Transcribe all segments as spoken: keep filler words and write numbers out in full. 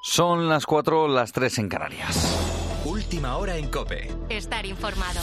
Son las cuatro, las tres en Canarias. Última hora en COPE. Estar informado.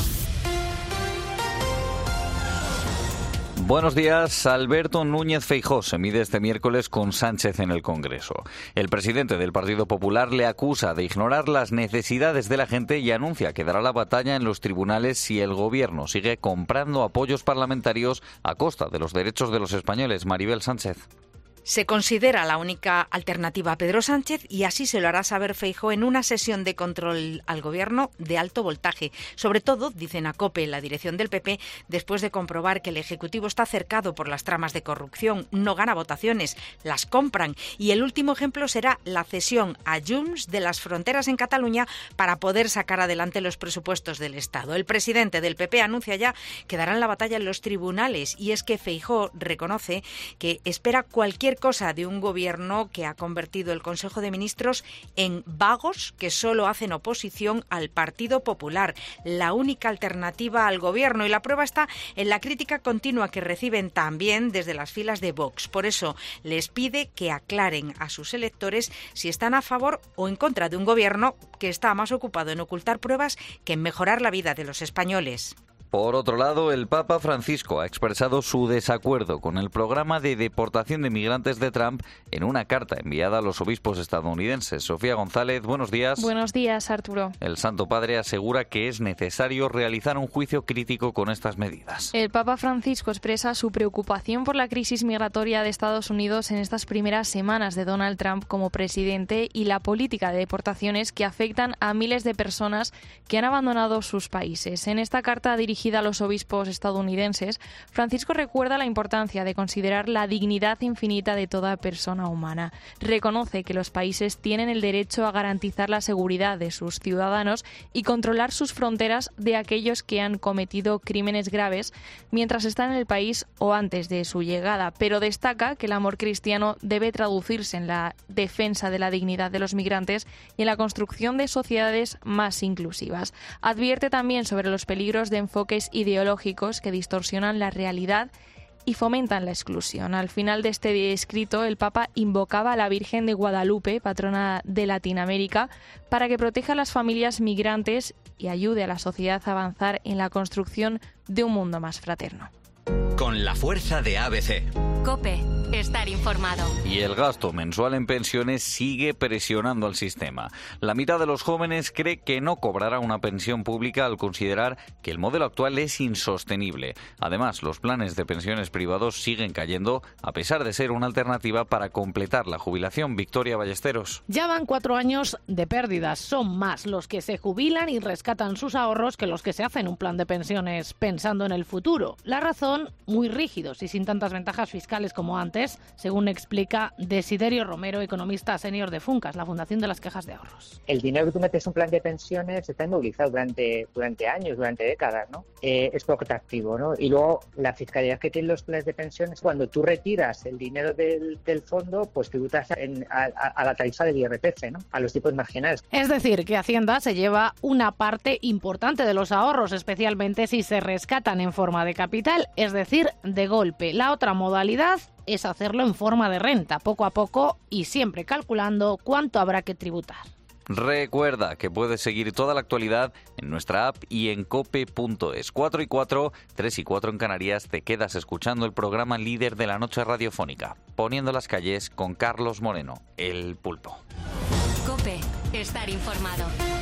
Buenos días. Alberto Núñez Feijóo se mide este miércoles con Sánchez en el Congreso. El presidente del Partido Popular le acusa de ignorar las necesidades de la gente y anuncia que dará la batalla en los tribunales si el gobierno sigue comprando apoyos parlamentarios a costa de los derechos de los españoles. Maribel Sánchez. Se considera la única alternativa a Pedro Sánchez y así se lo hará saber Feijóo en una sesión de control al Gobierno de alto voltaje. Sobre todo, dicen a COPE, la dirección del P P, después de comprobar que el Ejecutivo está cercado por las tramas de corrupción, no gana votaciones, las compran. Y el último ejemplo será la cesión a Junts de las fronteras en Cataluña para poder sacar adelante los presupuestos del Estado. El presidente del P P anuncia ya que darán la batalla en los tribunales y es que Feijóo reconoce que espera cualquier cosa de un gobierno que ha convertido el Consejo de Ministros en vagos que solo hacen oposición al Partido Popular, la única alternativa al gobierno, y la prueba está en la crítica continua que reciben también desde las filas de Vox. Por eso les pide que aclaren a sus electores si están a favor o en contra de un gobierno que está más ocupado en ocultar pruebas que en mejorar la vida de los españoles. Por otro lado, el Papa Francisco ha expresado su desacuerdo con el programa de deportación de migrantes de Trump en una carta enviada a los obispos estadounidenses. Sofía González, buenos días. Buenos días, Arturo. El Santo Padre asegura que es necesario realizar un juicio crítico con estas medidas. El Papa Francisco expresa su preocupación por la crisis migratoria de Estados Unidos en estas primeras semanas de Donald Trump como presidente y la política de deportaciones que afectan a miles de personas que han abandonado sus países. En esta carta dirigida a los obispos estadounidenses, Francisco recuerda la importancia de considerar la dignidad infinita de toda persona humana. Reconoce que los países tienen el derecho a garantizar la seguridad de sus ciudadanos y controlar sus fronteras de aquellos que han cometido crímenes graves mientras están en el país o antes de su llegada, pero destaca que el amor cristiano debe traducirse en la defensa de la dignidad de los migrantes y en la construcción de sociedades más inclusivas. Advierte también sobre los peligros de enfoques ideológicos que distorsionan la realidad y fomentan la exclusión. Al final de este escrito, el Papa invocaba a la Virgen de Guadalupe, patrona de Latinoamérica, para que proteja a las familias migrantes y ayude a la sociedad a avanzar en la construcción de un mundo más fraterno. Con la fuerza de A B C. COPE. Estar informado. Y el gasto mensual en pensiones sigue presionando al sistema. La mitad de los jóvenes cree que no cobrará una pensión pública al considerar que el modelo actual es insostenible. Además, los planes de pensiones privados siguen cayendo a pesar de ser una alternativa para completar la jubilación. Victoria Ballesteros. Ya van cuatro años de pérdidas. Son más los que se jubilan y rescatan sus ahorros que los que se hacen un plan de pensiones pensando en el futuro. La razón, muy rígidos y sin tantas ventajas fiscales como antes, según explica Desiderio Romero, economista senior de Funcas, la Fundación de las Cajas de Ahorros. El dinero que tú metes en un plan de pensiones está inmovilizado durante, durante años, durante décadas, ¿no? Eh, es poco atractivo, ¿no? Y luego la fiscalidad que tienen los planes de pensiones, cuando tú retiras el dinero del, del fondo, pues tributas en, a, a la tarifa del I R P F, ¿no? A los tipos marginales. Es decir, que Hacienda se lleva una parte importante de los ahorros, especialmente si se rescatan en forma de capital, es decir, de golpe. La otra modalidad es hacerlo en forma de renta, poco a poco y siempre calculando cuánto habrá que tributar. Recuerda que puedes seguir toda la actualidad en nuestra app y en cope punto es. cuatro y cuatro, tres y cuatro en Canarias, te quedas escuchando el programa líder de la noche radiofónica, Poniendo las calles con Carlos Moreno, El Pulpo. COPE. Estar informado.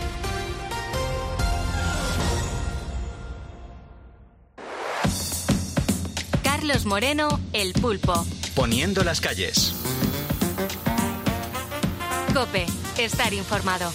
Carlos Moreno, El Pulpo. Poniendo las calles. COPE. Estar informado.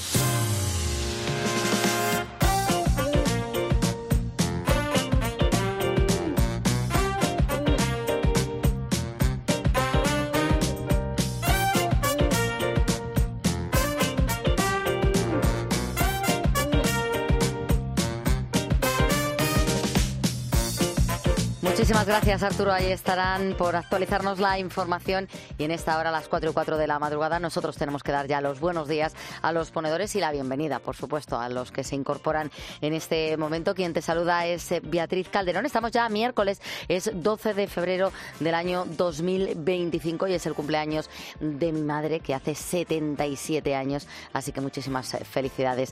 Muchísimas gracias, Arturo. Ahí estarán por actualizarnos la información. Y en esta hora, a las cuatro y cuatro de la madrugada, nosotros tenemos que dar ya los buenos días a los ponedores y la bienvenida, por supuesto, a los que se incorporan en este momento. Quien te saluda es Beatriz Calderón. Estamos ya miércoles, es doce de febrero del año dos mil veinticinco y es el cumpleaños de mi madre, que hace setenta y siete años. Así que muchísimas felicidades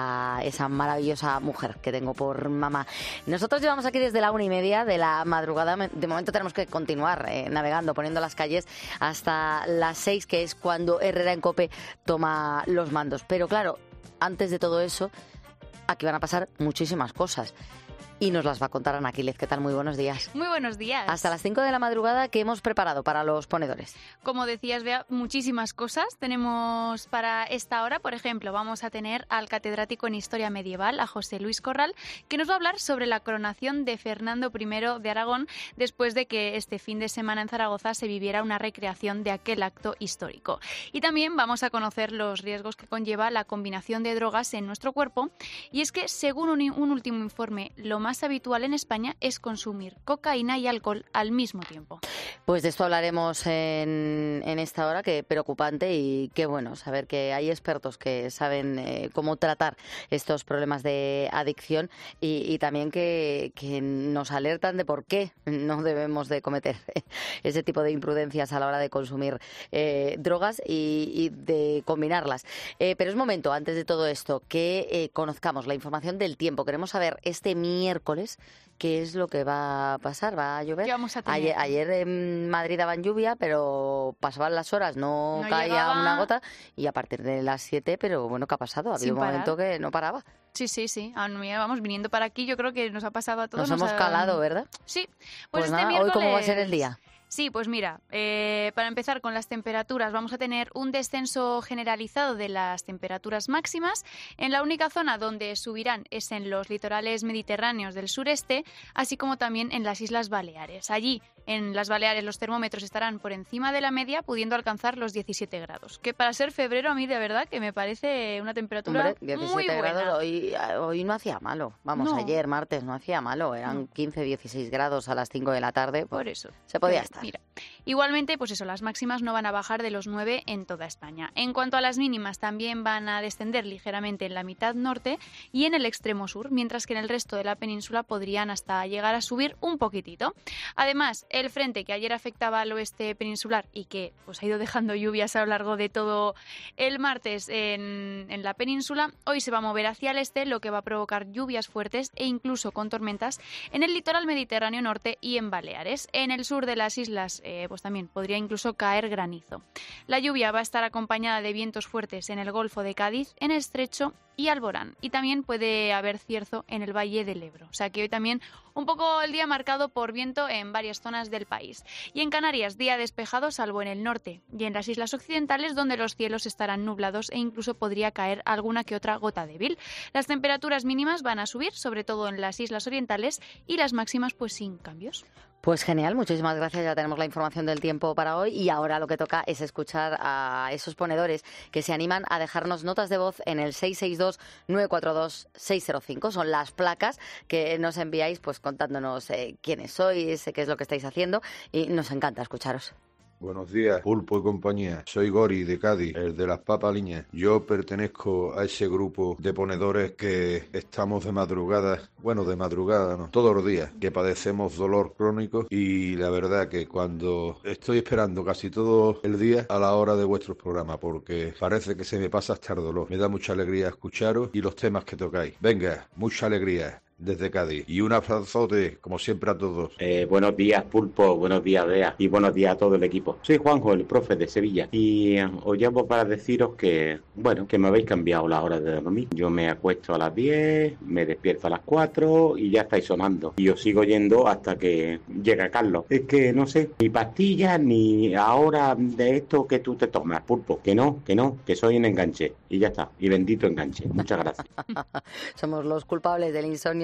a esa maravillosa mujer que tengo por mamá. Nosotros llevamos aquí desde la una y media de la madrugada. De momento tenemos que continuar eh, navegando, poniendo las calles hasta las seis, que es cuando Herrera en COPE toma los mandos. Pero claro, antes de todo eso, aquí van a pasar muchísimas cosas. Y nos las va a contar Ana Quílez. ¿Qué tal? Muy buenos días. Muy buenos días. Hasta las cinco de la madrugada, ¿qué hemos preparado para los ponedores? Como decías, Bea, muchísimas cosas tenemos para esta hora. Por ejemplo, vamos a tener al catedrático en Historia Medieval, a José Luis Corral, que nos va a hablar sobre la coronación de Fernando primero de Aragón, después de que este fin de semana en Zaragoza se viviera una recreación de aquel acto histórico. Y también vamos a conocer los riesgos que conlleva la combinación de drogas en nuestro cuerpo. Y es que, según un, un último informe, lo más más habitual en España es consumir cocaína y alcohol al mismo tiempo. Pues de esto hablaremos en, en esta hora, que preocupante, y qué bueno saber que hay expertos que saben eh, cómo tratar estos problemas de adicción y, y también que, que nos alertan de por qué no debemos de cometer ese tipo de imprudencias a la hora de consumir eh, drogas y, y de combinarlas. Eh, pero es momento, antes de todo esto, que eh, conozcamos la información del tiempo. Queremos saber este miércoles qué es lo que va a pasar. ¿Va a llover? ¿Qué vamos a tener? Ayer, ayer en Madrid daban lluvia, pero pasaban las horas, no, No caía llegaba. una gota, y a partir de las siete, pero bueno, ¿qué ha pasado? Había Sin un momento parar. que no paraba. Sí, sí, sí. Ah, no, ya vamos viniendo para aquí. Yo creo que nos ha pasado a todos. Nos hemos ha- calado, ¿verdad? Sí. Pues, Pues, este nada, miércoles... ¿hoy cómo va a ser el día? Sí, pues mira, eh, para empezar con las temperaturas, vamos a tener un descenso generalizado de las temperaturas máximas. En la única zona donde subirán es en los litorales mediterráneos del sureste, así como también en las Islas Baleares. Allí, en las Baleares, los termómetros estarán por encima de la media, pudiendo alcanzar los diecisiete grados. Que para ser febrero, a mí de verdad que me parece una temperatura Hombre, diecisiete muy buena. grados, hoy, hoy no hacía malo. Vamos, No. ayer, martes, no hacía malo. Eran No. quince, dieciséis grados a las cinco de la tarde. Pues Por eso. se podía Pero, estar. Mira, igualmente, pues eso, las máximas no van a bajar de los nueve en toda España. En cuanto a las mínimas, también van a descender ligeramente en la mitad norte y en el extremo sur, mientras que en el resto de la península podrían hasta llegar a subir un poquitito. Además, el frente que ayer afectaba al oeste peninsular y que pues ha ido dejando lluvias a lo largo de todo el martes en, en la península, hoy se va a mover hacia el este, lo que va a provocar lluvias fuertes e incluso con tormentas en el litoral mediterráneo norte y en Baleares. En el sur de las islas, eh, pues también podría incluso caer granizo. La lluvia va a estar acompañada de vientos fuertes en el Golfo de Cádiz, en Estrecho y Alborán. Y también puede haber cierzo en el Valle del Ebro. O sea que hoy también un poco el día marcado por viento en varias zonas del país. Y en Canarias, día despejado, salvo en el norte y en las islas occidentales, donde los cielos estarán nublados e incluso podría caer alguna que otra gota débil. Las temperaturas mínimas van a subir, sobre todo en las islas orientales, y las máximas pues sin cambios. Pues genial, muchísimas gracias. Ya tenemos la información del tiempo para hoy y ahora lo que toca es escuchar a esos ponedores que se animan a dejarnos notas de voz en el seis seis dos, nueve cuatro dos, seis cero cinco. Son las placas que nos enviáis pues contándonos eh, quiénes sois, qué es lo que estáis haciendo, y nos encanta escucharos. Buenos días, Pulpo y compañía. Soy Gori de Cádiz, el de las papaliñas. Yo pertenezco a ese grupo de ponedores que estamos de madrugada, bueno, de madrugada no, todos los días, que padecemos dolor crónico, y la verdad que cuando estoy esperando casi todo el día a la hora de vuestros programas, porque parece que se me pasa hasta el dolor. Me da mucha alegría escucharos y los temas que tocáis. Venga, mucha alegría desde Cádiz. Y un abrazote, como siempre, a todos. Eh, buenos días, Pulpo, buenos días, Bea, y buenos días a todo el equipo. Soy Juanjo, el profe de Sevilla, y eh, os llamo para deciros que, bueno, que me habéis cambiado la hora de dormir. Yo me acuesto a las diez, me despierto a las cuatro y ya estáis sonando. Y os sigo yendo hasta que llega Carlos. Es que, no sé, ni pastillas, ni ahora de esto que tú te tomas, Pulpo. Que no, que no, que soy un enganche. Y ya está, y bendito enganche. Muchas gracias. Somos los culpables del insomnio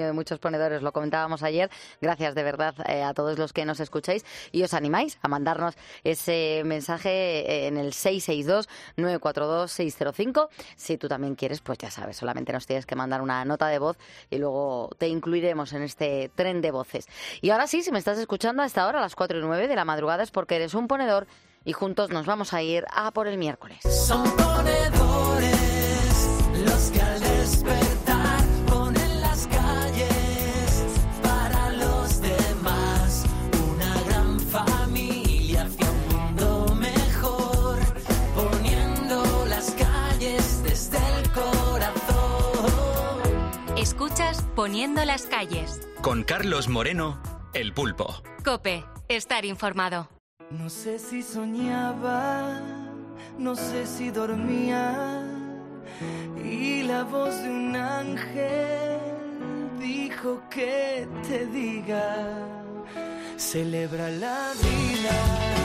de muchos ponedores, lo comentábamos ayer. Gracias de verdad eh, a todos los que nos escucháis y os animáis a mandarnos ese mensaje en el seis seis dos, nueve cuatro dos, seis cero cinco. Si tú también quieres, pues ya sabes, solamente nos tienes que mandar una nota de voz y luego te incluiremos en este tren de voces. Y ahora sí, si me estás escuchando a esta hora, a las cuatro y nueve de la madrugada, es porque eres un ponedor y juntos nos vamos a ir a por el miércoles. Son ponedores los que al despertar ponen las calles para los demás, una gran familia hacia un mundo mejor, poniendo las calles desde el corazón. Escuchas Poniendo las calles. Con Carlos Moreno, El Pulpo. COPE, estar informado. No sé si soñaba, no sé si dormía, y la voz de un ángel dijo que te diga, celebra la vida.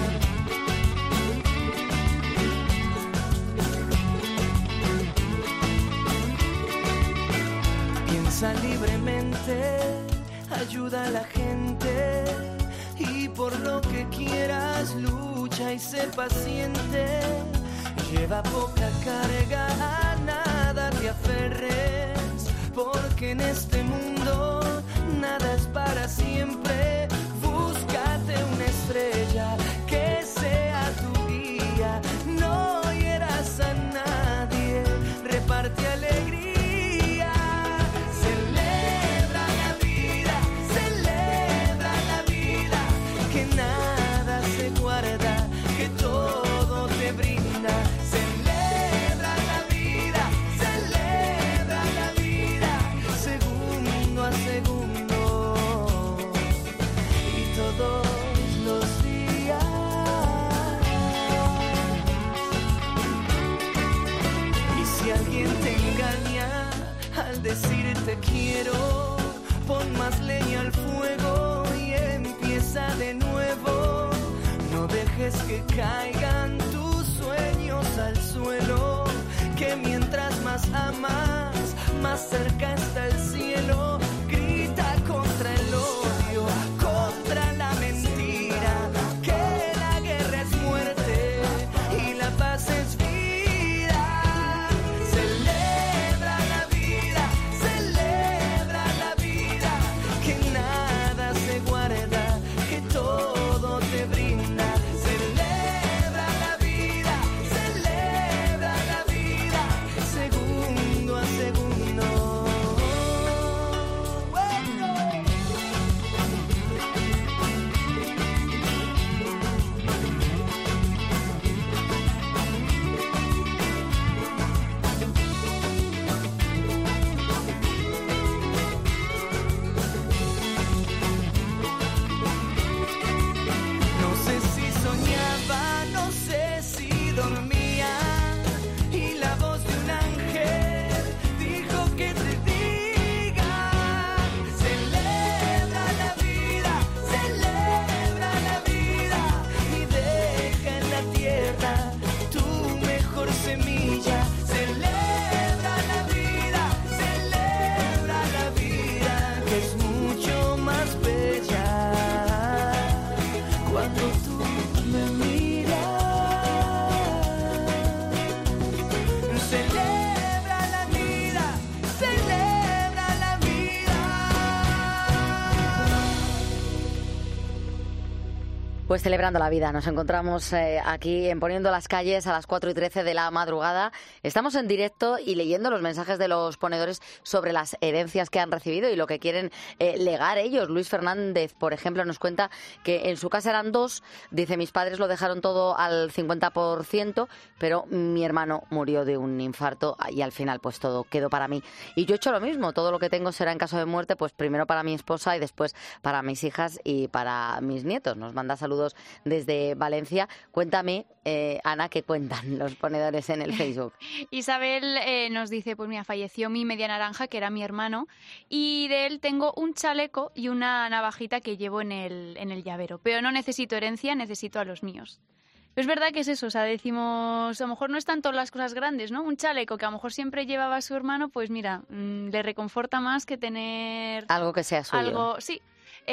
Piensa libremente, ayuda a la gente, y por lo que quieras lucha y sé paciente. Lleva poca carga, a nada te aferres, porque en este mundo nada es para siempre. Búscate una estrella que sea tu guía, no hieras a nadie, reparte alegría. Decirte quiero, pon más leña al fuego y empieza de nuevo. No dejes que caigan tus sueños al suelo, que mientras más amas, más cerca está el cielo. Grita contra el odio, contra la mentira, que la guerra es muerte y la paz es vida. Pues celebrando la vida, nos encontramos eh, aquí en Poniendo las calles a las cuatro y trece de la madrugada. Estamos en directo y leyendo los mensajes de los ponedores sobre las herencias que han recibido y lo que quieren eh, legar ellos. Luis Fernández, por ejemplo, nos cuenta que en su casa eran dos. Dice, mis padres lo dejaron todo al cincuenta por ciento, pero mi hermano murió de un infarto y al final pues todo quedó para mí. Y yo he hecho lo mismo, todo lo que tengo será en caso de muerte, pues primero para mi esposa y después para mis hijas y para mis nietos. Nos manda saludos desde Valencia. Cuéntame, eh, Ana, ¿qué cuentan los ponedores en el Facebook? Isabel eh, nos dice, pues mira, falleció mi media naranja, que era mi hermano, y de él tengo un chaleco y una navajita que llevo en el, en el llavero. Pero no necesito herencia, necesito a los míos. Es verdad que es eso, o sea, decimos, a lo mejor no es tanto las cosas grandes, ¿no? Un chaleco que a lo mejor siempre llevaba a su hermano, pues mira, mmm, le reconforta más que tener... Algo que sea suyo. Algo, sí.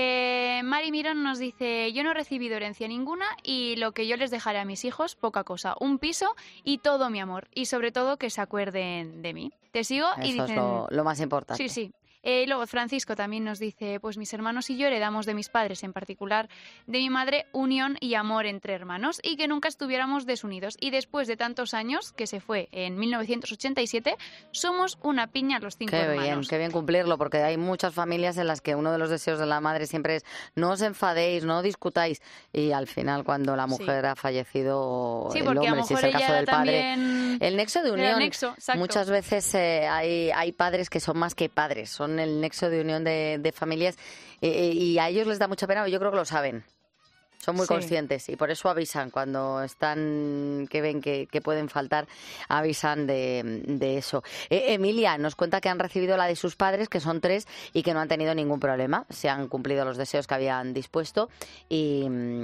Eh, Mari Mirón nos dice, yo no he recibido herencia ninguna y lo que yo les dejaré a mis hijos, poca cosa, un piso y todo mi amor. Y sobre todo que se acuerden de mí. Te sigo Eso y dicen... es lo, lo más importante. Sí, sí. Eh, luego Francisco también nos dice, pues mis hermanos y yo heredamos de mis padres, en particular de mi madre, unión y amor entre hermanos y que nunca estuviéramos desunidos. Y después de tantos años, que se fue en mil novecientos ochenta y siete, somos una piña los cinco qué hermanos. Bien, qué bien cumplirlo, porque hay muchas familias en las que uno de los deseos de la madre siempre es no os enfadéis, no discutáis, y al final cuando la mujer sí. ha fallecido, sí, el porque hombre, a lo si es mejor el caso del padre, también... el nexo de unión, nexo, muchas veces eh, hay, hay padres que son más que padres, son el nexo de unión de, de familias eh, y a ellos les da mucha pena, yo creo que lo saben. Son muy sí. conscientes y por eso avisan cuando están, que ven que, que pueden faltar, avisan de, de eso. Eh, Emilia nos cuenta que han recibido la de sus padres, que son tres, y que no han tenido ningún problema. Se han cumplido los deseos que habían dispuesto y,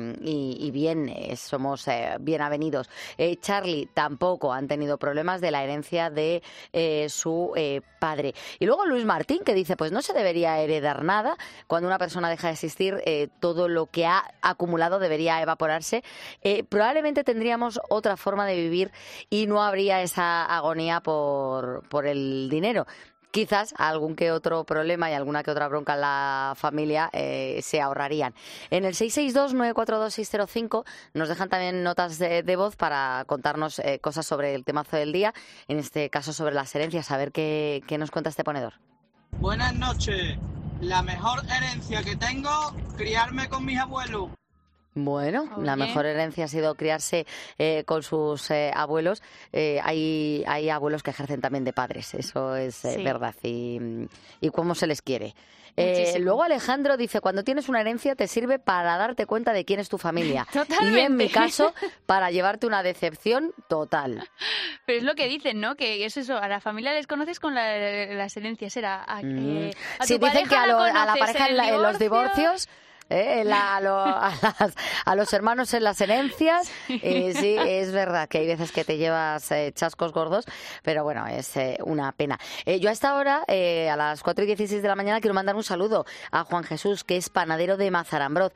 y, y bien, eh, somos eh, bien avenidos. Eh, Charlie tampoco han tenido problemas de la herencia de eh, su eh, padre. Y luego Luis Martín, que dice, pues no se debería heredar nada. Cuando una persona deja de existir, eh, todo lo que ha acumulado debería evaporarse. Eh, probablemente tendríamos otra forma de vivir y no habría esa agonía por, por el dinero. Quizás algún que otro problema y alguna que otra bronca en la familia eh, se ahorrarían. En el seis seis dos, nueve cuatro dos, seis cero cinco nos dejan también notas de, de voz para contarnos eh, cosas sobre el temazo del día, en este caso sobre las herencias. A ver qué, qué nos cuenta este ponedor. Buenas noches. La mejor herencia que tengo, criarme con mis abuelos. Bueno, Oye. la mejor herencia ha sido criarse eh, con sus eh, abuelos. Eh, hay, hay abuelos que ejercen también de padres, eso es eh, sí. verdad. Y, y cómo se les quiere. Eh, luego Alejandro dice, cuando tienes una herencia te sirve para darte cuenta de quién es tu familia. Totalmente. Y en mi caso, para llevarte una decepción total. Pero es lo que dicen, ¿no? Que es eso, a la familia les conoces con la, las herencias. Era a, eh, a sí, tu dicen que a, lo, a la pareja en, la, en los divorcios... ¿Eh? La, a, lo, a, las, a los hermanos en las herencias eh, sí, es verdad que hay veces que te llevas eh, chascos gordos, pero bueno, es eh, una pena. Eh, yo a esta hora, eh, a las cuatro y dieciséis de la mañana, quiero mandar un saludo a Juan Jesús, que es panadero de Mazarambroz.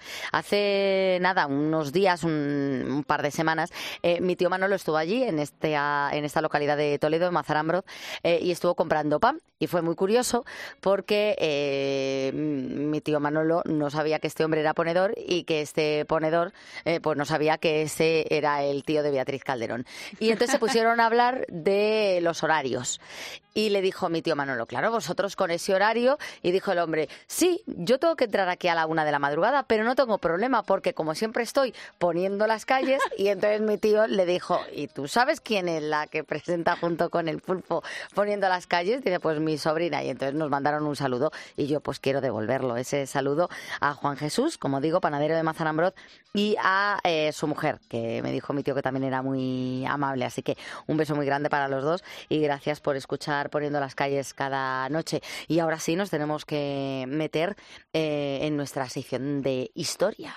Hace nada, unos días, un, un par de semanas, eh, mi tío Manolo estuvo allí, en, este, a, en esta localidad de Toledo, en Mazarambroz, eh, y estuvo comprando pan. Y fue muy curioso porque eh, mi tío Manolo no sabía que este hombre era ponedor y que este ponedor eh, pues no sabía que ese era el tío de Beatriz Calderón. Y entonces se pusieron a hablar de los horarios. Y le dijo mi tío Manolo, claro, vosotros con ese horario. Y dijo el hombre, sí, yo tengo que entrar aquí a la una de la madrugada, pero no tengo problema porque como siempre estoy poniendo las calles. Y entonces mi tío le dijo, ¿y tú sabes quién es la que presenta junto con el pulpo poniendo las calles? Dice, pues mi sobrina. Y entonces nos mandaron un saludo y yo pues quiero devolverlo, ese saludo a Juan Jesús, como digo, panadero de Mazarambroz, y a eh, su mujer, que me dijo mi tío que también era muy amable. Así que un beso muy grande para los dos y gracias por escuchar Poniendo las calles cada noche. Y ahora sí nos tenemos que meter eh, en nuestra sección de historia.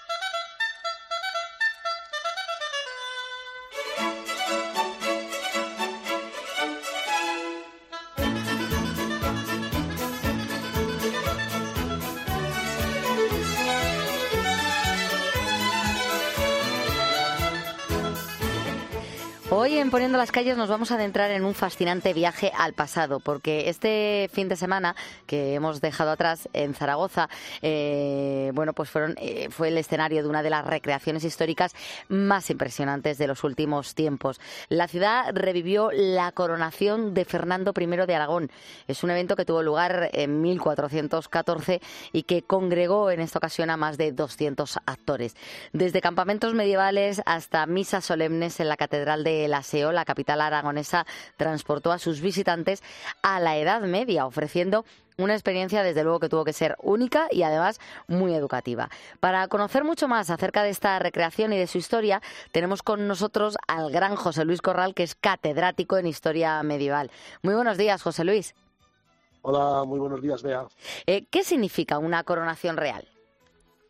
Hoy en Poniendo las calles nos vamos a adentrar en un fascinante viaje al pasado, porque este fin de semana que hemos dejado atrás en Zaragoza, eh, bueno, pues fueron, eh, fue el escenario de una de las recreaciones históricas más impresionantes de los últimos tiempos. La ciudad revivió la coronación de Fernando primero de Aragón. Es un evento que tuvo lugar en mil cuatrocientos catorce y que congregó en esta ocasión a más de doscientos actores. Desde campamentos medievales hasta misas solemnes en la Catedral de El Aseo, la capital aragonesa transportó a sus visitantes a la Edad Media, ofreciendo una experiencia desde luego que tuvo que ser única y además muy educativa. Para conocer mucho más acerca de esta recreación y de su historia, tenemos con nosotros al gran José Luis Corral, que es catedrático en Historia Medieval. Muy buenos días, José Luis. Hola, muy buenos días, Bea. Eh, ¿Qué significa una coronación real?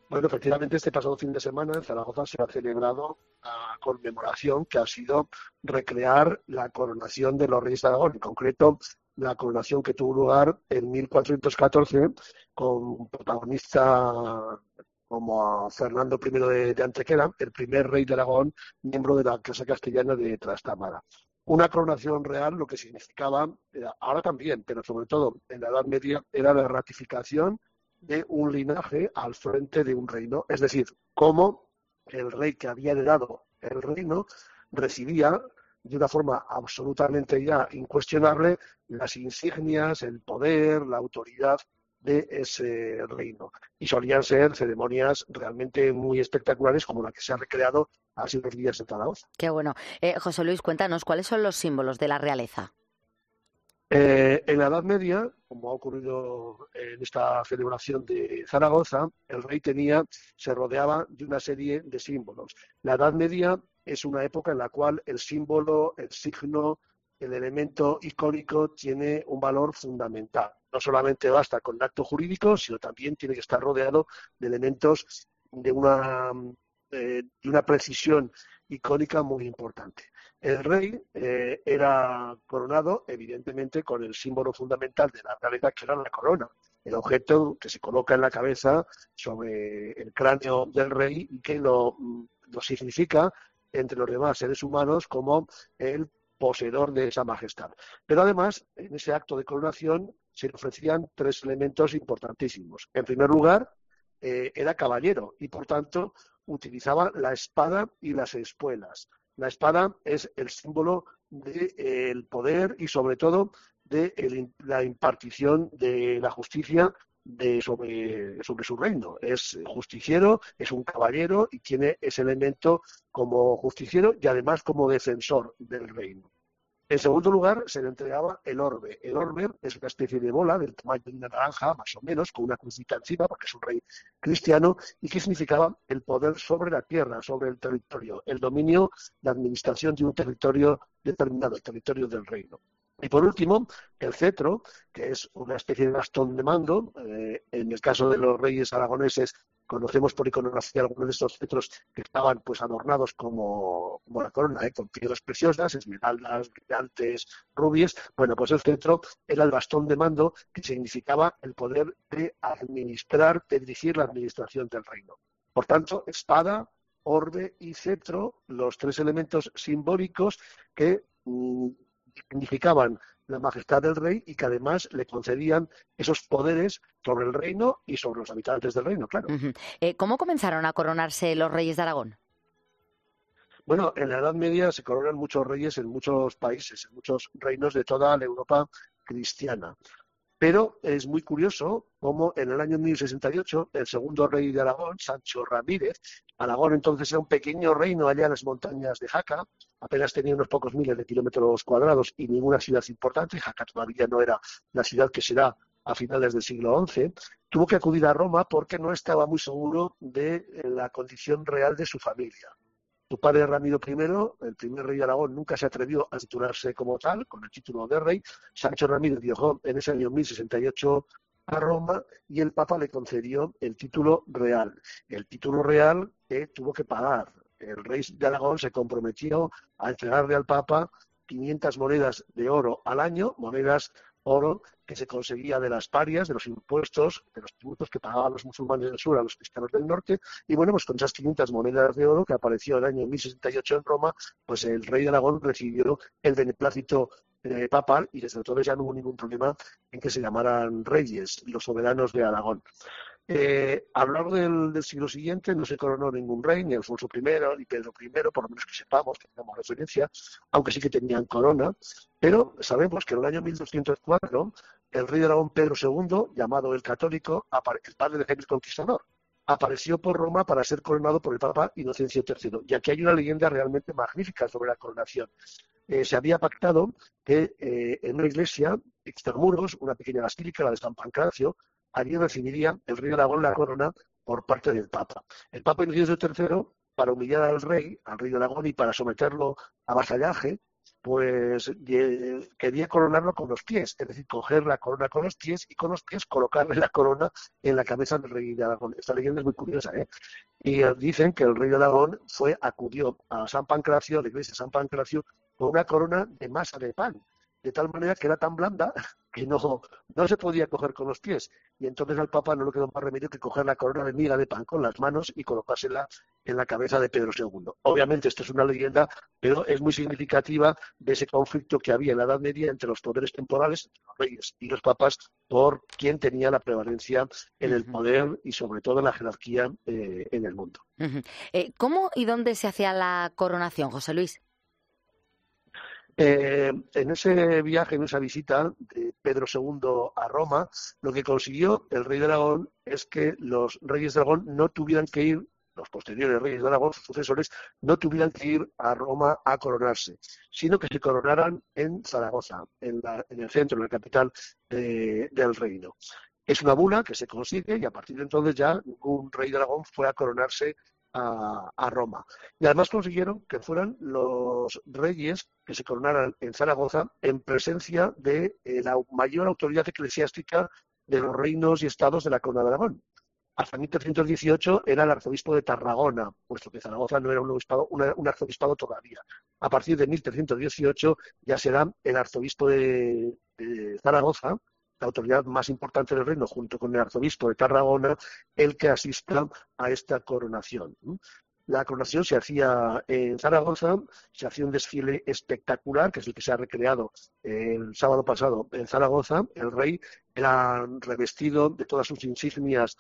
Bueno, efectivamente, este pasado fin de semana en Zaragoza se ha celebrado la conmemoración que ha sido recrear la coronación de los reyes de Aragón, en concreto la coronación que tuvo lugar en mil cuatrocientos catorce con protagonista como a Fernando primero de, de Antequera, el primer rey de Aragón, miembro de la Casa Castellana de Trastámara. Una coronación real, lo que significaba, ahora también, pero sobre todo en la Edad Media, era la ratificación de un linaje al frente de un reino. Es decir, cómo el rey que había heredado el reino recibía de una forma absolutamente ya incuestionable las insignias, el poder, la autoridad de ese reino. Y solían ser ceremonias realmente muy espectaculares como la que se ha recreado hace unos días en Zaragoza. Qué bueno. Eh, José Luis, cuéntanos, ¿cuáles son los símbolos de la realeza? Eh, en la Edad Media, como ha ocurrido en esta celebración de Zaragoza, el rey tenía, se rodeaba de una serie de símbolos. La Edad Media es una época en la cual el símbolo, el signo, el elemento icónico tiene un valor fundamental. No solamente basta con el acto jurídico, sino también tiene que estar rodeado de elementos de una, eh, de una precisión icónica muy importante. El rey eh, era coronado, evidentemente, con el símbolo fundamental de la realeza, que era la corona, el objeto que se coloca en la cabeza sobre el cráneo del rey y que lo, lo significa entre los demás seres humanos como el poseedor de esa majestad. Pero además, en ese acto de coronación se le ofrecían tres elementos importantísimos. En primer lugar, eh, era caballero y, por tanto, utilizaba la espada y las espuelas. La espada es el símbolo del eh, poder y, sobre todo, de el, la impartición de la justicia de, sobre, sobre su reino. Es justiciero, es un caballero y tiene ese elemento como justiciero y, además, como defensor del reino. En segundo lugar, se le entregaba el orbe. El orbe es una especie de bola del tamaño de una naranja, más o menos, con una crucita encima, porque es un rey cristiano, y que significaba el poder sobre la tierra, sobre el territorio, el dominio, la administración de un territorio determinado, el territorio del reino. Y por último, el cetro, que es una especie de bastón de mando. Eh, en el caso de los reyes aragoneses, conocemos por iconografía algunos de estos cetros que estaban pues adornados como, como la corona, ¿eh? con piedras preciosas, esmeraldas, brillantes, rubias. Bueno, pues el cetro era el bastón de mando que significaba el poder de administrar, de dirigir la administración del reino. Por tanto, espada, orbe y cetro, los tres elementos simbólicos que mmm, significaban la majestad del rey y que además le concedían esos poderes sobre el reino y sobre los habitantes del reino, claro. Uh-huh. Eh, ¿Cómo comenzaron a coronarse los reyes de Aragón? Bueno, en la Edad Media se coronan muchos reyes en muchos países, en muchos reinos de toda la Europa cristiana. Pero es muy curioso cómo en el año mil sesenta y ocho el segundo rey de Aragón, Sancho Ramírez, Aragón entonces era un pequeño reino allá en las montañas de Jaca, apenas tenía unos pocos miles de kilómetros cuadrados y ninguna ciudad importante. Jaca todavía no era la ciudad que será a finales del siglo once, tuvo que acudir a Roma porque no estaba muy seguro de la condición real de su familia. Su padre Ramiro primero, el primer rey de Aragón, nunca se atrevió a titularse como tal, con el título de rey. Sancho Ramírez viajó en ese año mil sesenta y ocho a Roma y el Papa le concedió el título real. El título real que tuvo que pagar. El rey de Aragón se comprometió a entregarle al Papa quinientas monedas de oro al año, monedas oro que se conseguía de las parias, de los impuestos, de los tributos que pagaban los musulmanes del sur a los cristianos del norte. Y bueno, pues con esas quinientas monedas de oro que apareció en el año mil sesenta y ocho en Roma, pues el rey de Aragón recibió el beneplácito eh, papal y desde entonces ya no hubo ningún problema en que se llamaran reyes, los soberanos de Aragón. Eh, a lo largo del, del siglo siguiente no se coronó ningún rey, ni Alfonso primero, ni Pedro primero, por lo menos que sepamos, que tengamos referencia, aunque sí que tenían corona, pero sabemos que en el año mil doscientos cuatro el rey de Aragón Pedro segundo, llamado el Católico, el padre de Jaime el Conquistador, apareció por Roma para ser coronado por el Papa Inocencio tercero. Y aquí hay una leyenda realmente magnífica sobre la coronación. Eh, se había pactado que eh, en una iglesia, extramuros, una pequeña basílica, la de San Pancracio, allí recibiría el rey de Aragón la corona por parte del Papa. El Papa Inocencio tercero, para humillar al rey, al rey de Aragón, y para someterlo a vasallaje, pues eh, quería coronarlo con los pies, es decir, coger la corona con los pies y con los pies colocarle la corona en la cabeza del rey de Aragón. Esta leyenda es muy curiosa, ¿eh? Y eh, dicen que el rey de Aragón fue, acudió a San Pancracio, a la iglesia de San Pancracio, con una corona de masa de pan, de tal manera que era tan blanda que no, no se podía coger con los pies. Y entonces al Papa no le quedó más remedio que coger la corona de miga de pan con las manos y colocársela en la cabeza de Pedro segundo. Obviamente esto es una leyenda, pero es muy significativa de ese conflicto que había en la Edad Media entre los poderes temporales, entre los reyes y los papas, por quién tenía la prevalencia en el poder y sobre todo en la jerarquía eh, en el mundo. Uh-huh. Eh, ¿Cómo y dónde se hacía la coronación, José Luis? Eh, en ese viaje, en esa visita de Pedro segundo a Roma, lo que consiguió el rey de Aragón es que los reyes de Aragón no tuvieran que ir, los posteriores reyes de Aragón, sus sucesores, no tuvieran que ir a Roma a coronarse, sino que se coronaran en Zaragoza, en, la, en el centro, en la capital eh, del reino. Es una bula que se consigue y a partir de entonces ya ningún rey de Aragón fue a coronarse A, a Roma. Y además consiguieron que fueran los reyes que se coronaran en Zaragoza en presencia de eh, la mayor autoridad eclesiástica de los reinos y estados de la Corona de Aragón. Hasta mil trescientos dieciocho era el arzobispo de Tarragona, puesto que Zaragoza no era un, obispado, una, un arzobispado todavía. A partir de mil trescientos dieciocho ya será el arzobispo de, de Zaragoza, la autoridad más importante del reino, junto con el arzobispo de Tarragona, el que asista a esta coronación. La coronación se hacía en Zaragoza, se hacía un desfile espectacular, que es el que se ha recreado el sábado pasado en Zaragoza. El rey era revestido de todas sus insignias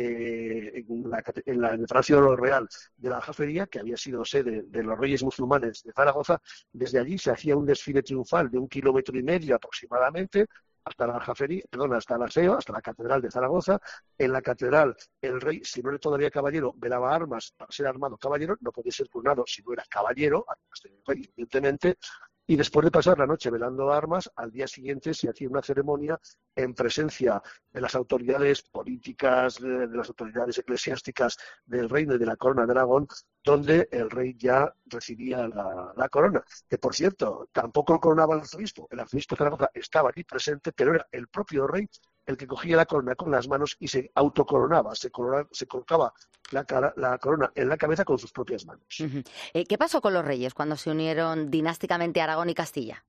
eh, en, la, en, la, en el Palacio Real de la Aljafería, que había sido sede de los reyes musulmanes de Zaragoza. Desde allí se hacía un desfile triunfal de un kilómetro y medio aproximadamente, hasta la Aljafería, perdón, hasta la Seo, hasta la Catedral de Zaragoza. En la Catedral, el rey, si no era todavía caballero, velaba armas para ser armado caballero, no podía ser coronado si no era caballero, evidentemente, y después de pasar la noche velando armas, al día siguiente se hacía una ceremonia en presencia de las autoridades políticas, de las autoridades eclesiásticas del reino y de la corona de Aragón, donde el rey ya recibía la, la corona. Que, por cierto, tampoco coronaba al arzobispo. El arzobispo de Zaragoza estaba allí presente, pero era el propio rey el que cogía la corona con las manos y se autocoronaba, se, corona, se colocaba la, cara, la corona en la cabeza con sus propias manos. Uh-huh. Eh, ¿Qué pasó con los reyes cuando se unieron dinásticamente Aragón y Castilla?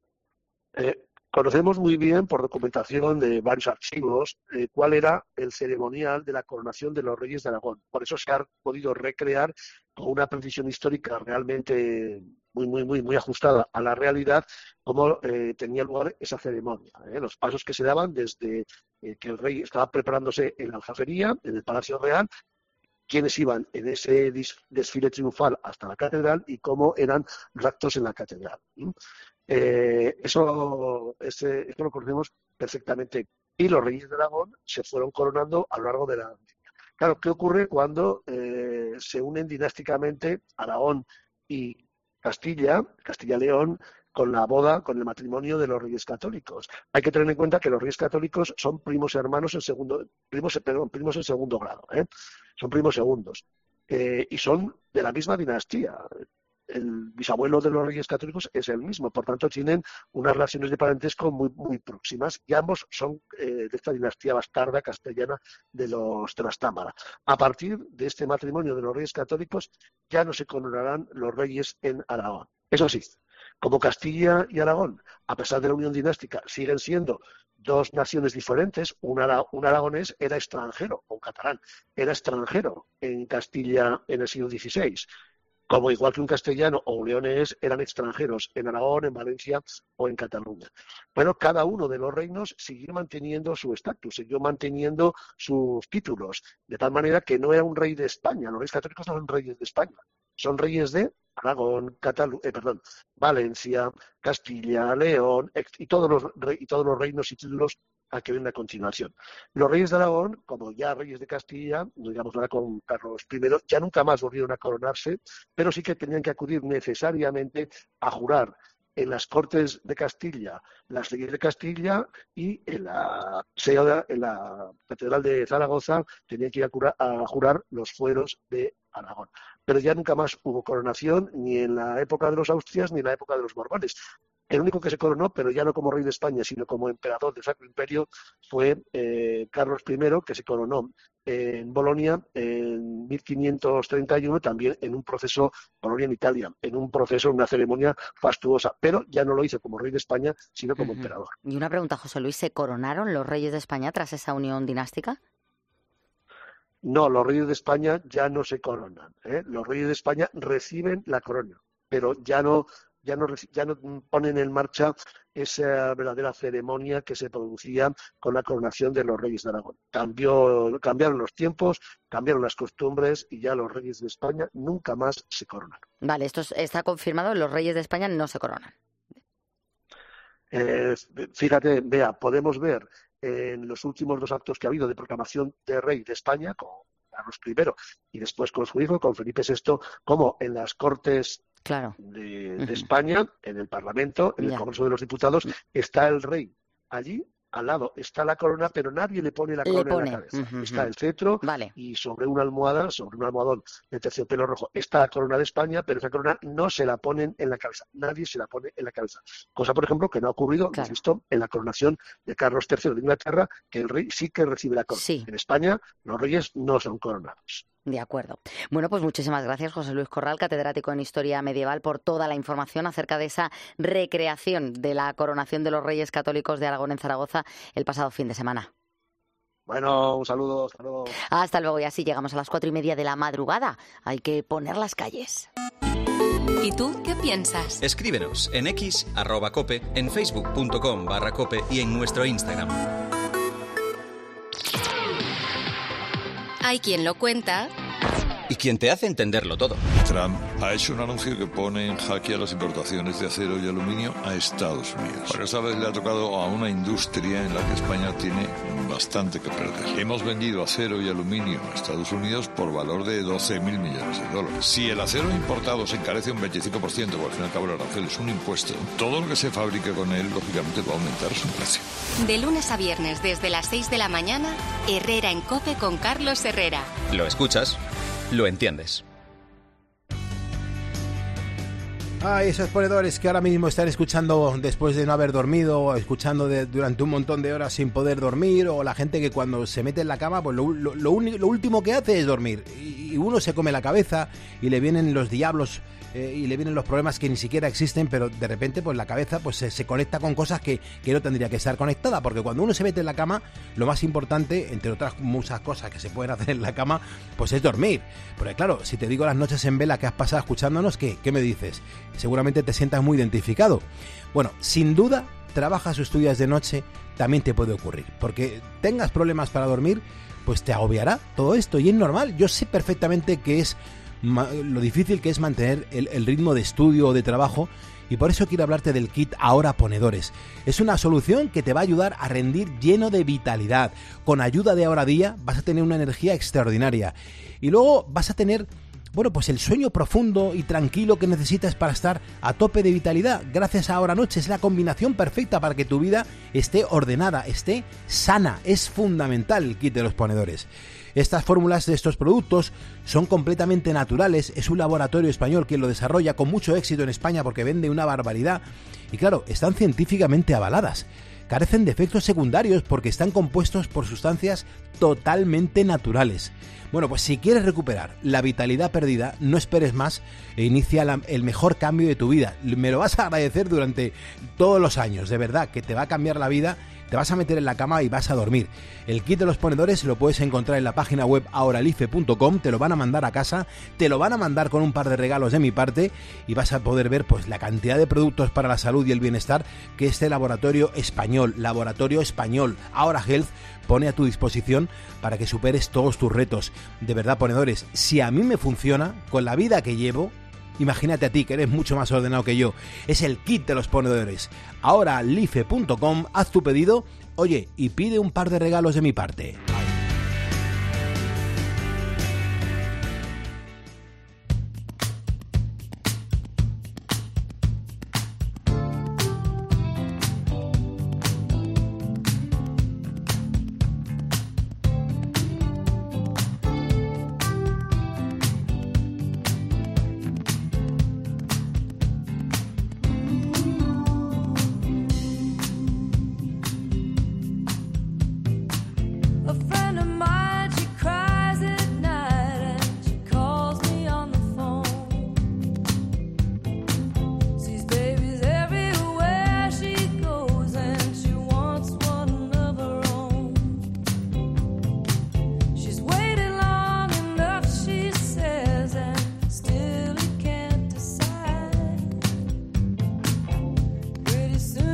Eh, conocemos muy bien, por documentación de varios archivos, eh, cuál era el ceremonial de la coronación de los reyes de Aragón. Por eso se ha podido recrear con una precisión histórica realmente muy, muy, muy, muy ajustada a la realidad, cómo eh, tenía lugar esa ceremonia. ¿eh? Los pasos que se daban desde eh, que el rey estaba preparándose en la Aljafería, en el Palacio Real, quiénes iban en ese desfile triunfal hasta la catedral y cómo eran los actos en la catedral. Eh, eso, ese, eso lo conocemos perfectamente. Y los reyes de Aragón se fueron coronando a lo largo de la... Claro, ¿qué ocurre cuando eh, se unen dinásticamente Aragón y Castilla, Castilla-León, con la boda, con el matrimonio de los reyes católicos? Hay que tener en cuenta que los reyes católicos son primos hermanos en segundo, primos, perdón, primos en segundo grado, ¿eh? Son primos segundos, eh, y son de la misma dinastía. El bisabuelo de los reyes católicos es el mismo, por tanto tienen unas relaciones de parentesco muy, muy próximas, y ambos son eh, de esta dinastía bastarda castellana de los Trastámara. A partir de este matrimonio de los reyes católicos ya no se coronarán los reyes en Aragón. Eso sí, como Castilla y Aragón, a pesar de la unión dinástica, siguen siendo dos naciones diferentes. Un, ara, un aragonés era extranjero, o un catalán era extranjero en Castilla en el siglo dieciséis, como igual que un castellano o un leonés eran extranjeros en Aragón, en Valencia o en Cataluña. Pero cada uno de los reinos siguió manteniendo su estatus, siguió manteniendo sus títulos, de tal manera que no era un rey de España. Los reyes católicos no son reyes de España, son reyes de Aragón, Catalu eh, perdón, Valencia, Castilla, León y todos los y todos los reinos y títulos a que vienen a continuación. Los reyes de Aragón, como ya reyes de Castilla, digamos ahora con Carlos primero, ya nunca más volvieron a coronarse, pero sí que tenían que acudir necesariamente a jurar en las Cortes de Castilla, las leyes de Castilla, y en la, en la Catedral de Zaragoza tenían que ir a, curar, a jurar los fueros de Aragón. Pero ya nunca más hubo coronación, ni en la época de los Austrias ni en la época de los Borbones. El único que se coronó, pero ya no como rey de España, sino como emperador del Sacro Imperio, fue eh, Carlos primero, que se coronó en Bolonia en mil quinientos treinta y uno, también en un proceso, Bolonia en Italia, en un proceso, una ceremonia fastuosa, pero ya no lo hizo como rey de España, sino como uh-huh. emperador. Y una pregunta, José Luis, ¿se coronaron los reyes de España tras esa unión dinástica? No, los reyes de España ya no se coronan, ¿eh? Los reyes de España reciben la corona, pero ya no... Ya no, ya no ponen en marcha esa verdadera ceremonia que se producía con la coronación de los reyes de Aragón. Cambió, cambiaron los tiempos, cambiaron las costumbres y ya los reyes de España nunca más se coronaron. Vale, esto está confirmado, los reyes de España no se coronan. Eh, fíjate, Bea, podemos ver en los últimos dos actos que ha habido de proclamación de rey de España, con Carlos primero y después con su hijo, con Felipe sexto, como en las Cortes Claro. De, de España, en el Parlamento, en el ya. Congreso de los Diputados, está el rey. Allí, al lado, está la corona, pero nadie le pone la corona le pone. en la cabeza. Uh-huh. Está el cetro vale. y sobre una almohada, sobre un almohadón de terciopelo rojo, está la corona de España, pero esa corona no se la ponen en la cabeza. Nadie se la pone en la cabeza. Cosa, por ejemplo, que no ha ocurrido, claro. lo hemos visto en la coronación de Carlos tercero de Inglaterra, que el rey sí que recibe la corona. Sí. En España, los reyes no son coronados. De acuerdo. Bueno, pues muchísimas gracias, José Luis Corral, catedrático en Historia Medieval, por toda la información acerca de esa recreación de la coronación de los Reyes Católicos de Aragón en Zaragoza el pasado fin de semana. Bueno, un saludo, hasta luego. Hasta luego, y así llegamos a las cuatro y media de la madrugada. Hay que poner las calles. ¿Y tú qué piensas? Escríbenos en X, arroba cope, en facebook punto com barra cope y en nuestro Instagram. Hay quien lo cuenta y quien te hace entenderlo todo. Trump ha hecho un anuncio que pone en jaque a las importaciones de acero y aluminio a Estados Unidos. Pero esta vez le ha tocado a una industria en la que España tiene bastante que perder. Hemos vendido acero y aluminio a Estados Unidos por valor de doce mil millones de dólares. Si el acero importado se encarece un veinticinco por ciento, porque al fin y al cabo el arancel es un impuesto, todo lo que se fabrique con él, lógicamente, va a aumentar su precio. De lunes a viernes, desde las seis de la mañana, Herrera en COPE con Carlos Herrera. Lo escuchas, lo entiendes. Ay, esos ponedores que ahora mismo están escuchando después de no haber dormido, o escuchando de, durante un montón de horas sin poder dormir, o la gente que cuando se mete en la cama, pues lo, lo, lo, único, lo último que hace es dormir. Y, y uno se come la cabeza y le vienen los diablos eh, y le vienen los problemas que ni siquiera existen, pero de repente pues la cabeza pues se, se conecta con cosas que, que no tendría que estar conectada, porque cuando uno se mete en la cama, lo más importante, entre otras muchas cosas que se pueden hacer en la cama, pues es dormir. Porque claro, si te digo las noches en vela que has pasado escuchándonos, ¿qué, qué me dices? Seguramente te sientas muy identificado. Bueno, sin duda, trabajas o estudias de noche, también te puede ocurrir, porque tengas problemas para dormir, pues te agobiará todo esto, y es normal. Yo sé perfectamente que es lo difícil que es mantener el, el ritmo de estudio o de trabajo, y por eso quiero hablarte del kit Ahora Ponedores. Es una solución que te va a ayudar a rendir lleno de vitalidad. Con ayuda de Ahora Día vas a tener una energía extraordinaria, y luego vas a tener, bueno, pues el sueño profundo y tranquilo que necesitas para estar a tope de vitalidad. Gracias a Ahora Noche es la combinación perfecta para que tu vida esté ordenada, esté sana. Es fundamental el kit de los ponedores. Estas fórmulas de estos productos son completamente naturales. Es un laboratorio español quien lo desarrolla con mucho éxito en España porque vende una barbaridad. Y claro, están científicamente avaladas. Carecen de efectos secundarios porque están compuestos por sustancias totalmente naturales. Bueno, pues si quieres recuperar la vitalidad perdida, no esperes más e inicia la, el mejor cambio de tu vida. Me lo vas a agradecer durante todos los años, de verdad, que te va a cambiar la vida. Te vas a meter en la cama y vas a dormir. El kit de los ponedores lo puedes encontrar en la página web ahoralife punto com, te lo van a mandar a casa, te lo van a mandar con un par de regalos de mi parte y vas a poder ver pues la cantidad de productos para la salud y el bienestar que este laboratorio español, laboratorio español, Ahora Health, pone a tu disposición para que superes todos tus retos. De verdad, ponedores, si a mí me funciona, con la vida que llevo, imagínate a ti, que eres mucho más ordenado que yo. Es el kit de los ponedores. ahoralife punto com, haz tu pedido, oye, y pide un par de regalos de mi parte.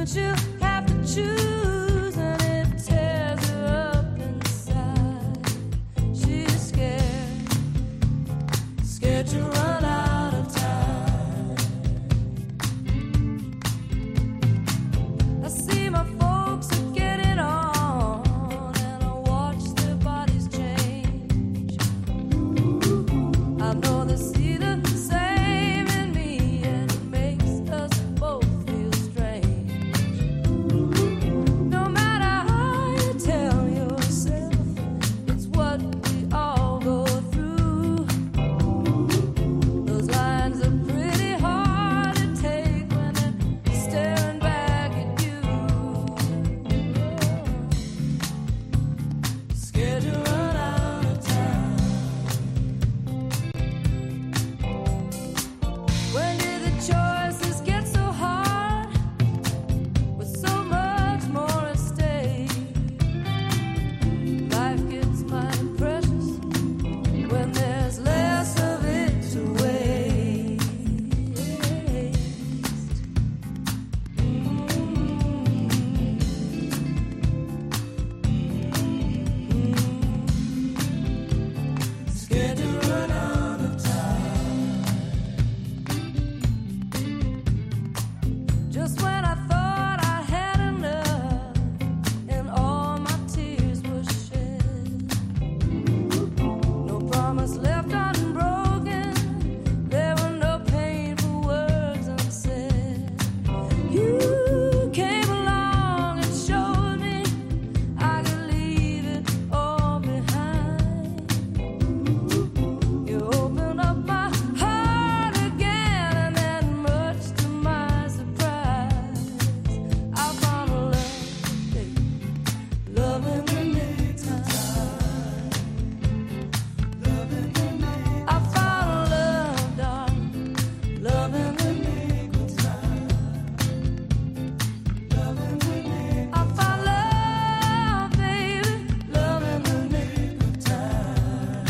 but you have to choose, and it tears her up inside. She's scared, scared to run out of time. I see my folks are getting on, and I watch their bodies change. I know they see the same in me, and it makes us both feel strange. No matter how you tell yourself, it's what we all go through. Those lines are pretty hard to take when they're staring back at you. Scared to run out of time. When did the choices get so hard, with so much more at stake? Life gets mighty precious when there's less of it to waste. Scared to run out of time. Just when I thought I had enough, and all my tears were shed, no promise left unbroken, there were no painful words unsaid. You came along and showed me I could leave it all behind. You opened up my heart again, and then much to my surprise, I found a love, baby, love in the nick of time. I found a love, darling, love in the nick of time. I found love, baby, love in the nick of time.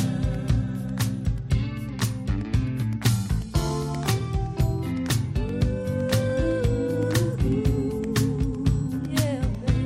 Yeah,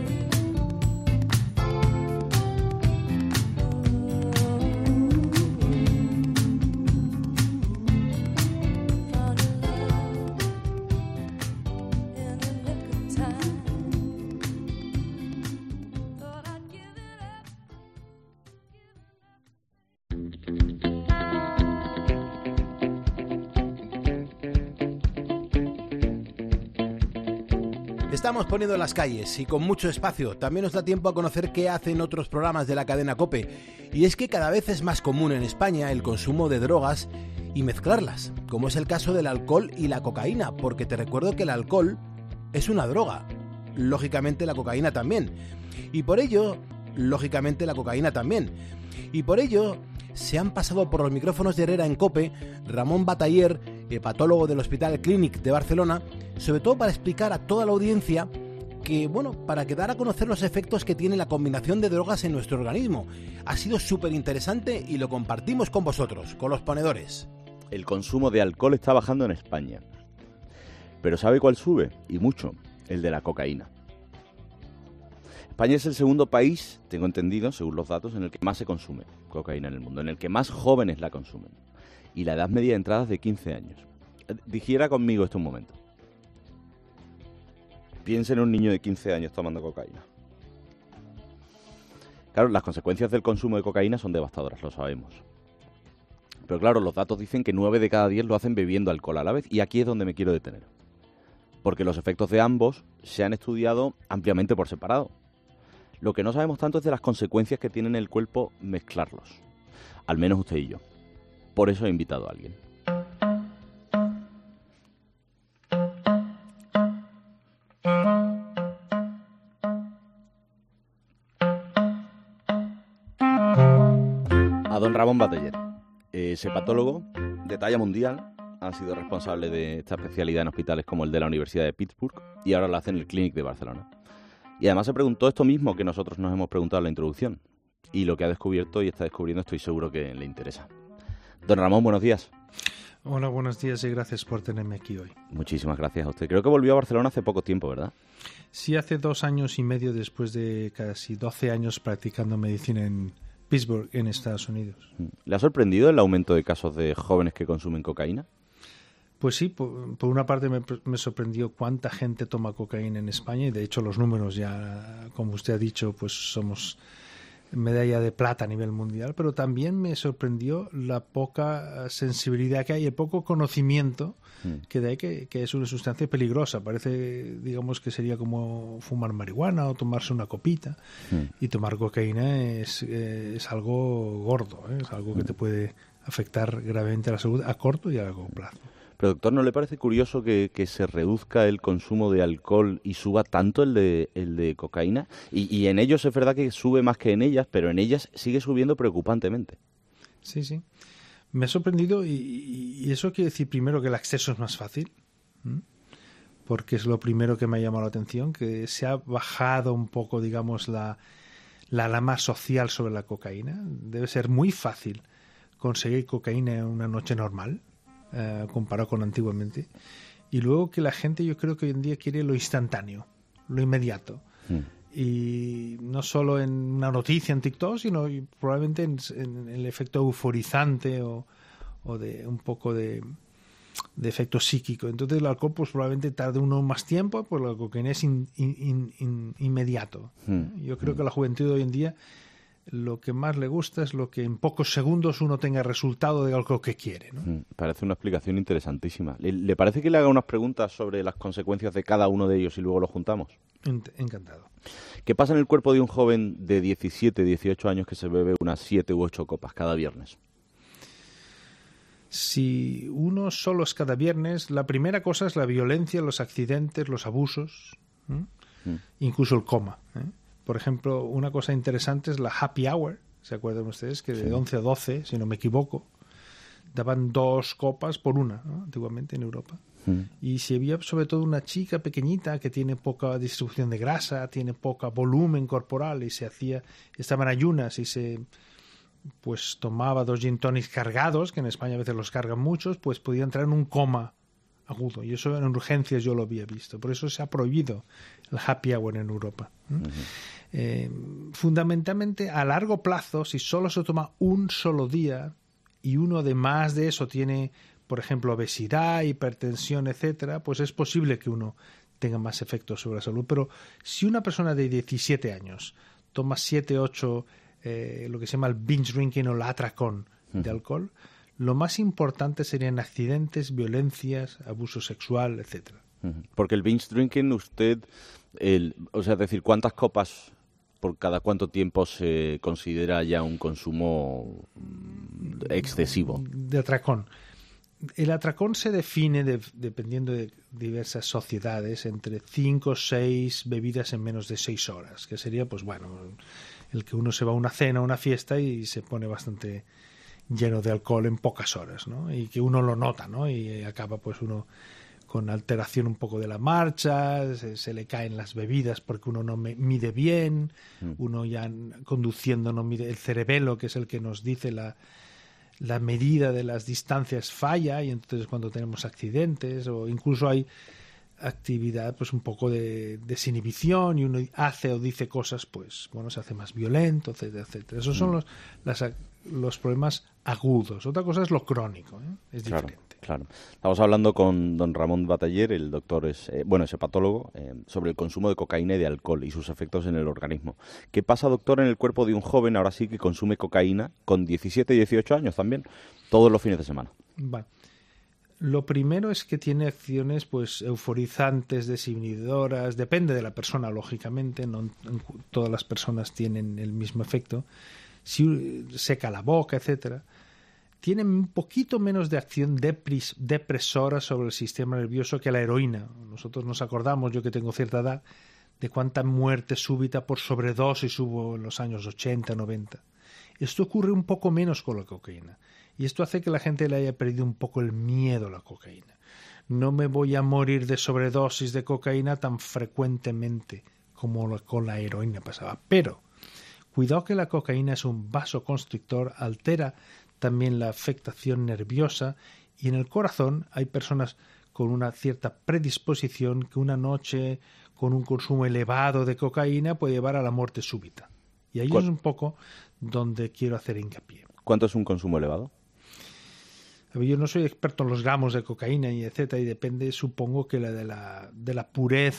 Estamos poniendo las calles y con mucho espacio. También nos da tiempo a conocer qué hacen otros programas de la cadena COPE. Y es que cada vez es más común en España el consumo de drogas y mezclarlas, como es el caso del alcohol y la cocaína, porque te recuerdo que el alcohol es una droga. Lógicamente la cocaína también. Y por ello, lógicamente la cocaína también. Y por ello se han pasado por los micrófonos de Herrera en COPE Ramón Bataller, hepatólogo del Hospital Clínic de Barcelona, sobre todo para explicar a toda la audiencia que, bueno, para que dar a conocer los efectos que tiene la combinación de drogas en nuestro organismo. Ha sido súper interesante y lo compartimos con vosotros, con los ponedores. El consumo de alcohol está bajando en España. Pero ¿sabe cuál sube? Y mucho, el de la cocaína. España es el segundo país, tengo entendido, según los datos, en el que más se consume cocaína en el mundo, en el que más jóvenes la consumen. Y la edad media de entrada es de quince años. Digiera conmigo esto un momento. Piensa en un niño de quince años tomando cocaína. Claro, las consecuencias del consumo de cocaína son devastadoras, lo sabemos. Pero claro, los datos dicen que nueve de cada diez lo hacen bebiendo alcohol a la vez, y aquí es donde me quiero detener. Porque los efectos de ambos se han estudiado ampliamente por separado. Lo que no sabemos tanto es de las consecuencias que tiene en el cuerpo mezclarlos. Al menos usted y yo. Por eso he invitado a alguien. A don Ramón Bataller. Es hepatólogo de talla mundial. Ha sido responsable de esta especialidad en hospitales como el de la Universidad de Pittsburgh y ahora lo hace en el Clínic de Barcelona. Y además se preguntó esto mismo que nosotros nos hemos preguntado en la introducción. Y lo que ha descubierto y está descubriendo estoy seguro que le interesa. Don Ramón, buenos días. Hola, buenos días y gracias por tenerme aquí hoy. Muchísimas gracias a usted. Creo que volvió a Barcelona hace poco tiempo, ¿verdad? Sí, hace dos años y medio después de casi doce años practicando medicina en Pittsburgh, en Estados Unidos. ¿Le ha sorprendido el aumento de casos de jóvenes que consumen cocaína? Pues sí, por, por una parte me, me sorprendió cuánta gente toma cocaína en España y de hecho los números ya, como usted ha dicho, pues somos medalla de plata a nivel mundial, pero también me sorprendió la poca sensibilidad que hay, el poco conocimiento mm. que hay que, que es una sustancia peligrosa. Parece, digamos, que sería como fumar marihuana o tomarse una copita mm. y tomar cocaína es, es algo gordo, ¿eh? Es algo que te puede afectar gravemente a la salud a corto y a largo plazo. Pero doctor, ¿no le parece curioso que, que se reduzca el consumo de alcohol y suba tanto el de, el de cocaína? Y, y en ellos es verdad que sube más que en ellas, pero en ellas sigue subiendo preocupantemente. Sí, sí. Me ha sorprendido y, y eso quiere decir primero que el acceso es más fácil, ¿m? Porque es lo primero que me ha llamado la atención, que se ha bajado un poco, digamos, la, la alarma social sobre la cocaína. Debe ser muy fácil conseguir cocaína en una noche normal. Uh, comparado con antiguamente, y luego que la gente, yo creo que hoy en día quiere lo instantáneo, lo inmediato, mm. y no solo en una noticia en TikTok, sino probablemente en, en el efecto euforizante o, o de un poco de, de efecto psíquico. Entonces el alcohol pues probablemente tarde uno más tiempo, pues la cocaína es in, in, in, inmediato. Mm. Yo creo mm. que la juventud de hoy en día lo que más le gusta es lo que en pocos segundos uno tenga resultado de algo que quiere, ¿no? Mm, parece una explicación interesantísima. ¿Le, ¿Le parece que le haga unas preguntas sobre las consecuencias de cada uno de ellos y luego lo juntamos? Encantado. ¿Qué pasa en el cuerpo de un joven de diecisiete, dieciocho años que se bebe unas siete u ocho copas cada viernes? Si uno solo es cada viernes, la primera cosa es la violencia, los accidentes, los abusos, ¿eh? mm. incluso el coma, ¿eh? Por ejemplo, una cosa interesante es la happy hour, ¿se acuerdan ustedes? Que de sí. once a doce, si no me equivoco, daban dos copas por una, ¿no? Antiguamente en Europa. Mm. Y si había sobre todo una chica pequeñita que tiene poca distribución de grasa, tiene poca volumen corporal y se hacía, estaba en ayunas y se pues tomaba dos gin tonics cargados, que en España a veces los cargan muchos, pues podía entrar en un coma agudo. Y eso en urgencias yo lo había visto. Por eso se ha prohibido el happy hour en Europa. ¿Mm? Uh-huh. Eh, fundamentalmente, a largo plazo, si solo se toma un solo día y uno además de eso tiene, por ejemplo, obesidad, hipertensión, etcétera, pues es posible que uno tenga más efectos sobre la salud. Pero si una persona de diecisiete años toma siete, ocho, eh, lo que se llama el binge drinking o la atracón uh-huh. de alcohol, lo más importante serían accidentes, violencias, abuso sexual, etcétera. Uh-huh. Porque el binge drinking, usted, el, o sea, es decir, ¿cuántas copas por cada cuánto tiempo se considera ya un consumo excesivo? De atracón. El atracón se define, de, dependiendo de diversas sociedades, entre cinco o seis bebidas en menos de seis horas, que sería, pues bueno, el que uno se va a una cena, a una fiesta y se pone bastante lleno de alcohol en pocas horas, ¿no? Y que uno lo nota, ¿no? Y acaba pues uno con alteración un poco de la marcha, se, se le caen las bebidas porque uno no me, mide bien, mm. uno ya conduciendo no mide, el cerebelo, que es el que nos dice la, la medida de las distancias, falla, y entonces cuando tenemos accidentes o incluso hay actividad pues un poco de desinhibición y uno hace o dice cosas, pues bueno, se hace más violento, etcétera, etcétera. Esos son los, las, los problemas agudos. Otra cosa es lo crónico, ¿eh? Es claro, diferente. Claro. Estamos hablando con don Ramón Bataller, el doctor es, eh, bueno, es hepatólogo, eh, sobre el consumo de cocaína y de alcohol y sus efectos en el organismo. ¿Qué pasa, doctor, en el cuerpo de un joven ahora sí que consume cocaína con diecisiete, dieciocho años también, todos los fines de semana? Vale. Lo primero es que tiene acciones pues euforizantes, desinhibidoras, depende de la persona, lógicamente, no todas las personas tienen el mismo efecto. Si seca la boca, etcétera. Tiene un poquito menos de acción depres, depresora sobre el sistema nervioso que la heroína. Nosotros nos acordamos, yo que tengo cierta edad, de cuánta muerte súbita por sobredosis hubo en los años ochenta, noventa. Esto ocurre un poco menos con la cocaína. Y esto hace que la gente le haya perdido un poco el miedo a la cocaína. No me voy a morir de sobredosis de cocaína tan frecuentemente como con la heroína pasaba. Pero cuidado que la cocaína es un vasoconstrictor, altera también la afectación nerviosa, y en el corazón hay personas con una cierta predisposición que una noche con un consumo elevado de cocaína puede llevar a la muerte súbita. Y ahí es un poco donde quiero hacer hincapié. ¿Cuánto es un consumo elevado? A ver, yo no soy experto en los gramos de cocaína y etcétera, y depende, supongo, que la de la de la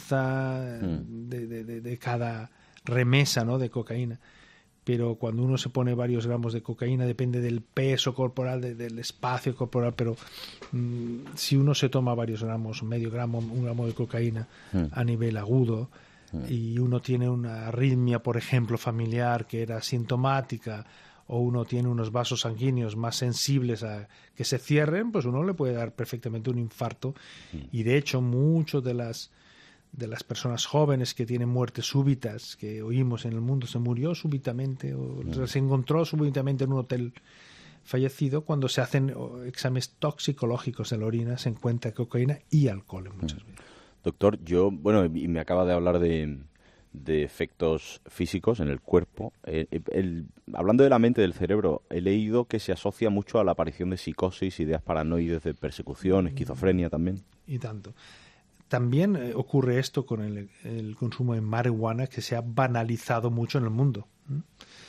pureza mm. de, de, de, de cada remesa, ¿no?, de cocaína. Pero cuando uno se pone varios gramos de cocaína depende del peso corporal, de, del espacio corporal, pero mmm, si uno se toma varios gramos, medio gramo, un gramo de cocaína mm. a nivel agudo, mm. y uno tiene una arritmia, por ejemplo, familiar que era sintomática, o uno tiene unos vasos sanguíneos más sensibles a que se cierren, pues uno le puede dar perfectamente un infarto. Mm. Y de hecho, muchos de las de las personas jóvenes que tienen muertes súbitas, que oímos en el mundo, se murió súbitamente o mm. se encontró súbitamente en un hotel fallecido, cuando se hacen exámenes toxicológicos de la orina se encuentra cocaína y alcohol muchas veces. Doctor, yo, bueno, y me acaba de hablar de, de efectos físicos en el cuerpo. El, el, hablando de la mente, del cerebro, he leído que se asocia mucho a la aparición de psicosis, ideas paranoides de persecución, esquizofrenia también. Y tanto. También eh, ocurre esto con el, el consumo de marihuana, que se ha banalizado mucho en el mundo. ¿Mm?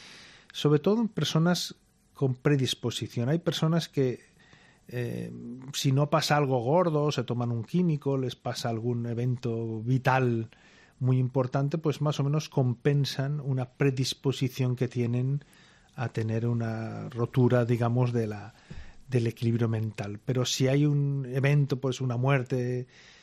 Sobre todo en personas con predisposición. Hay personas que, eh, si no pasa algo gordo, se toman un químico, les pasa algún evento vital muy importante, pues más o menos compensan una predisposición que tienen a tener una rotura, digamos, de la, del equilibrio mental. Pero si hay un evento, pues una muerte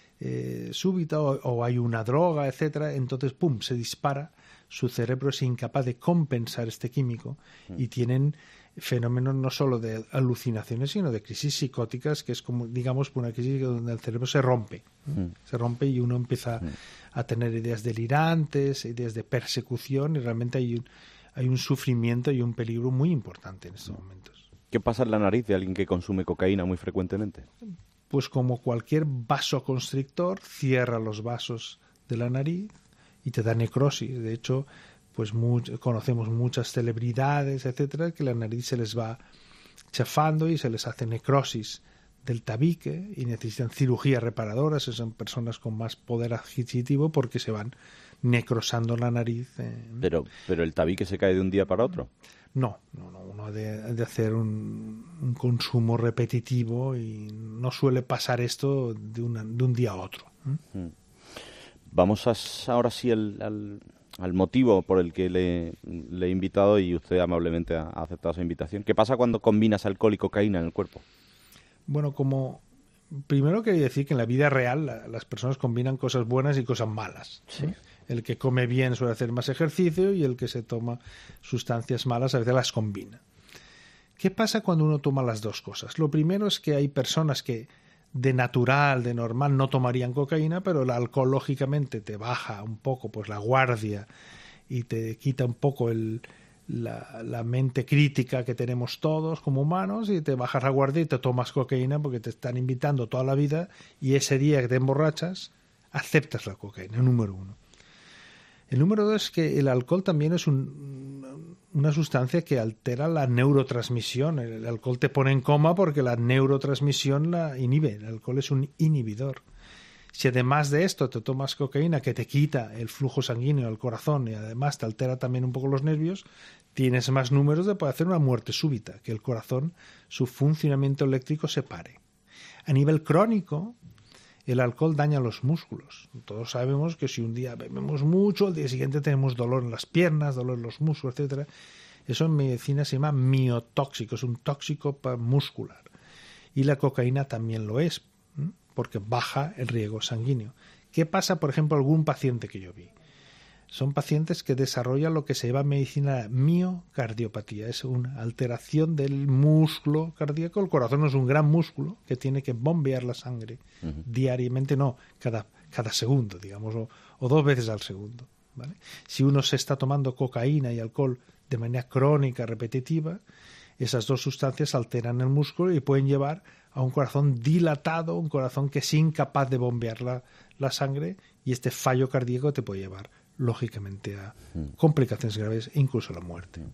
Eh, súbita o, o hay una droga, etcétera, entonces pum, se dispara, su cerebro es incapaz de compensar este químico mm. y tienen fenómenos no solo de alucinaciones sino de crisis psicóticas, que es como, digamos, una crisis donde el cerebro se rompe, ¿no? mm. se rompe y uno empieza mm. a tener ideas delirantes, ideas de persecución, y realmente hay un, hay un sufrimiento y un peligro muy importante en estos mm. momentos. ¿Qué pasa en la nariz de alguien que consume cocaína muy frecuentemente? Pues como cualquier vasoconstrictor, cierra los vasos de la nariz y te da necrosis. De hecho, pues much- conocemos muchas celebridades, etcétera, que la nariz se les va chafando y se les hace necrosis del tabique y necesitan cirugías reparadoras. Son personas con más poder adquisitivo porque se van necrosando la nariz. Eh. Pero, pero el tabique se cae de un día para otro. No, no, no, uno ha de, de hacer un, un consumo repetitivo y no suele pasar esto de, una, de un día a otro. ¿eh? Vamos a, ahora sí al, al, al motivo por el que le, le he invitado, y usted amablemente ha, ha aceptado esa invitación. ¿Qué pasa cuando combinas alcohol y cocaína en el cuerpo? Bueno, como primero quería decir que en la vida real la, las personas combinan cosas buenas y cosas malas. Sí. ¿eh? El que come bien suele hacer más ejercicio y el que se toma sustancias malas a veces las combina. ¿Qué pasa cuando uno toma las dos cosas? Lo primero es que hay personas que de natural, de normal, no tomarían cocaína, pero el alcohol lógicamente te baja un poco pues la guardia y te quita un poco el, la, la mente crítica que tenemos todos como humanos, y te bajas la guardia y te tomas cocaína porque te están invitando toda la vida, y ese día que te emborrachas aceptas la cocaína, número uno. El número dos es que el alcohol también es un, una sustancia que altera la neurotransmisión. El alcohol te pone en coma porque la neurotransmisión la inhibe. El alcohol es un inhibidor. Si además de esto te tomas cocaína, que te quita el flujo sanguíneo al corazón y además te altera también un poco los nervios, tienes más números de poder hacer una muerte súbita, que el corazón, su funcionamiento eléctrico se pare. A nivel crónico, el alcohol daña los músculos. Todos sabemos que si un día bebemos mucho, al día siguiente tenemos dolor en las piernas, dolor en los músculos, etcétera. Eso en medicina se llama miotóxico, es un tóxico muscular. Y la cocaína también lo es, porque baja el riego sanguíneo. ¿Qué pasa, por ejemplo, algún paciente que yo vi? Son pacientes que desarrollan lo que se llama en medicina miocardiopatía. Es una alteración del músculo cardíaco. El corazón es un gran músculo que tiene que bombear la sangre uh-huh. diariamente, no, cada, cada segundo, digamos, o, o dos veces al segundo, ¿vale? Si uno se está tomando cocaína y alcohol de manera crónica, repetitiva, esas dos sustancias alteran el músculo y pueden llevar a un corazón dilatado, un corazón que es incapaz de bombear la, la sangre, y este fallo cardíaco te puede llevar lógicamente a complicaciones graves e incluso a la muerte.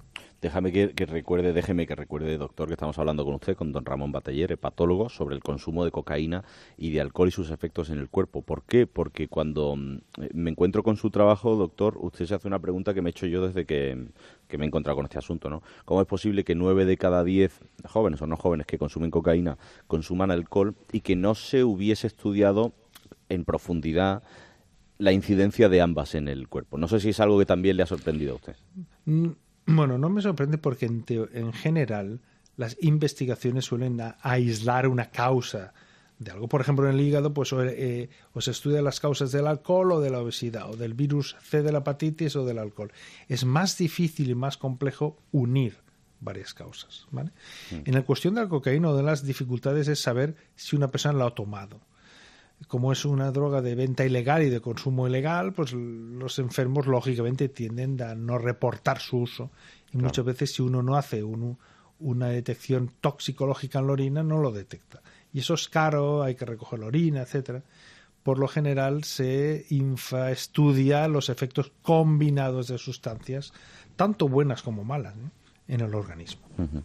Déjame que, que recuerde, déjeme que recuerde, doctor, que estamos hablando con usted, con don Ramón Bataller, hepatólogo, sobre el consumo de cocaína y de alcohol y sus efectos en el cuerpo. ¿Por qué? Porque cuando me encuentro con su trabajo, doctor, usted se hace una pregunta que me he hecho yo desde que, que me he encontrado con este asunto, ¿no? ¿Cómo es posible que nueve de cada diez jóvenes o no jóvenes que consumen cocaína consuman alcohol y que no se hubiese estudiado en profundidad la incidencia de ambas en el cuerpo? No sé si es algo que también le ha sorprendido a usted. Mm. Bueno, no me sorprende porque en, teo- en general las investigaciones suelen a- aislar una causa de algo. Por ejemplo, en el hígado pues o, eh, o se estudian las causas del alcohol o de la obesidad, o del virus C de la hepatitis o del alcohol. Es más difícil y más complejo unir varias causas, ¿vale? Mm. En la cuestión de la cocaína, una de las dificultades es saber si una persona la ha tomado. Como es una droga de venta ilegal y de consumo ilegal, pues los enfermos lógicamente tienden a no reportar su uso. Y claro, muchas veces si uno no hace un, una detección toxicológica en la orina, no lo detecta. Y eso es caro, hay que recoger la orina, etcétera. Por lo general se infraestudia los efectos combinados de sustancias, tanto buenas como malas, ¿eh?, en el organismo. Uh-huh.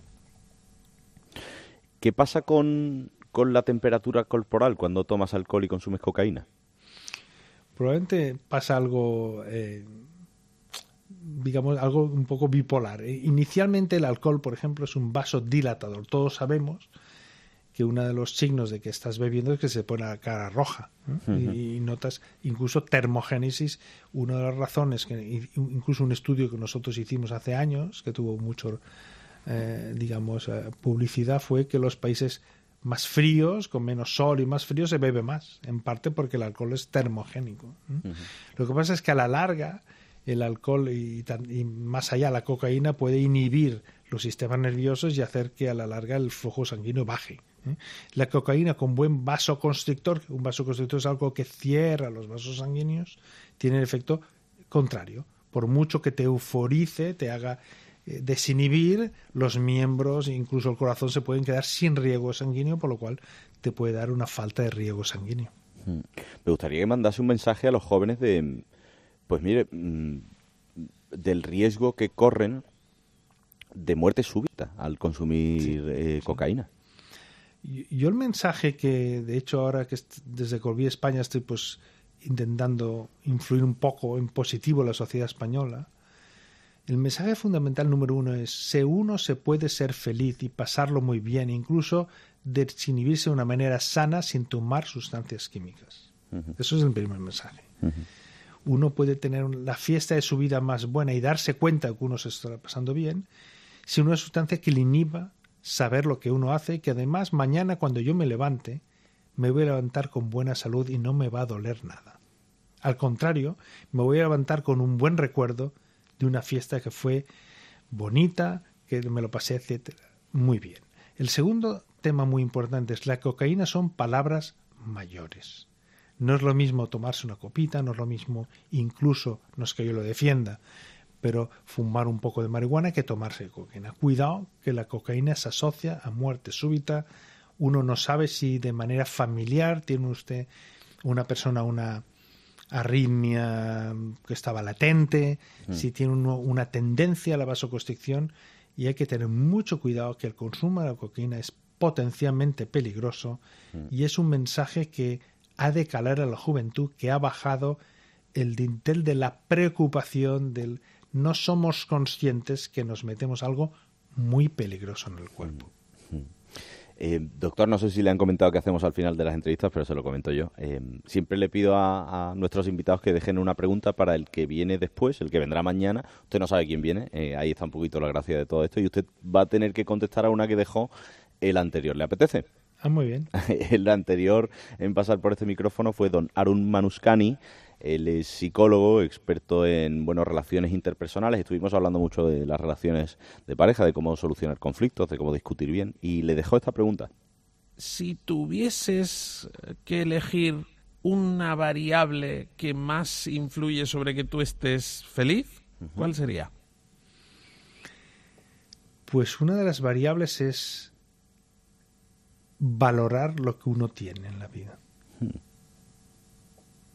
¿Qué pasa con... con la temperatura corporal cuando tomas alcohol y consumes cocaína? Probablemente pasa algo, eh, digamos, algo un poco bipolar. Inicialmente el alcohol, por ejemplo, es un vasodilatador. Todos sabemos que uno de los signos de que estás bebiendo es que se pone la cara roja, ¿eh? Uh-huh. y, y notas incluso termogénesis. Una de las razones, que incluso un estudio que nosotros hicimos hace años, que tuvo mucho, eh, digamos, eh, publicidad, fue que los países más fríos, con menos sol y más frío, se bebe más, en parte porque el alcohol es termogénico. ¿eh? Uh-huh. Lo que pasa es que a la larga el alcohol y, y más allá la cocaína puede inhibir los sistemas nerviosos y hacer que a la larga el flujo sanguíneo baje. ¿eh? La cocaína con buen vasoconstrictor, un vasoconstrictor es algo que cierra los vasos sanguíneos, tiene el efecto contrario. Por mucho que te euforice, te haga desinhibir, los miembros, incluso el corazón, se pueden quedar sin riego sanguíneo, por lo cual te puede dar una falta de riego sanguíneo. Me gustaría que mandase un mensaje a los jóvenes de, pues mire, del riesgo que corren de muerte súbita al consumir sí, eh, cocaína. Sí. Yo el mensaje que, de hecho, ahora que desde que volví a España estoy pues intentando influir un poco en positivo en la sociedad española. El mensaje fundamental número uno es: si uno se puede ser feliz y pasarlo muy bien, incluso desinhibirse de una manera sana sin tomar sustancias químicas. Uh-huh. Eso es el primer mensaje. Uh-huh. Uno puede tener la fiesta de su vida más buena y darse cuenta de que uno se está pasando bien sin una sustancia que le inhiba saber lo que uno hace, y que además mañana cuando yo me levante me voy a levantar con buena salud y no me va a doler nada. Al contrario, me voy a levantar con un buen recuerdo de una fiesta que fue bonita, que me lo pasé, etcétera. Muy bien. El segundo tema muy importante es: la cocaína son palabras mayores. No es lo mismo tomarse una copita, no es lo mismo, incluso, no es que yo lo defienda, pero fumar un poco de marihuana que tomarse cocaína. Cuidado, que la cocaína se asocia a muerte súbita. Uno no sabe si de manera familiar tiene usted una persona una arritmia que estaba latente, mm. si tiene uno una tendencia a la vasoconstricción, y hay que tener mucho cuidado, que el consumo de la cocaína es potencialmente peligroso mm. y es un mensaje que ha de calar a la juventud, que ha bajado el dintel de la preocupación, del no somos conscientes que nos metemos algo muy peligroso en el cuerpo. Mm. Eh, doctor, no sé si le han comentado que hacemos al final de las entrevistas, pero se lo comento yo. Eh, siempre le pido a, a nuestros invitados que dejen una pregunta para el que viene después, el que vendrá mañana. Usted no sabe quién viene, eh, ahí está un poquito la gracia de todo esto, y usted va a tener que contestar a una que dejó el anterior. ¿Le apetece? Ah, muy bien. El anterior en pasar por este micrófono fue don Arun Manuskani. Él es psicólogo, experto en bueno, relaciones interpersonales. Estuvimos hablando mucho de las relaciones de pareja, de cómo solucionar conflictos, de cómo discutir bien. Y le dejó esta pregunta. Si tuvieses que elegir una variable que más influye sobre que tú estés feliz, uh-huh. ¿cuál sería? Pues una de las variables es valorar lo que uno tiene en la vida. Hmm.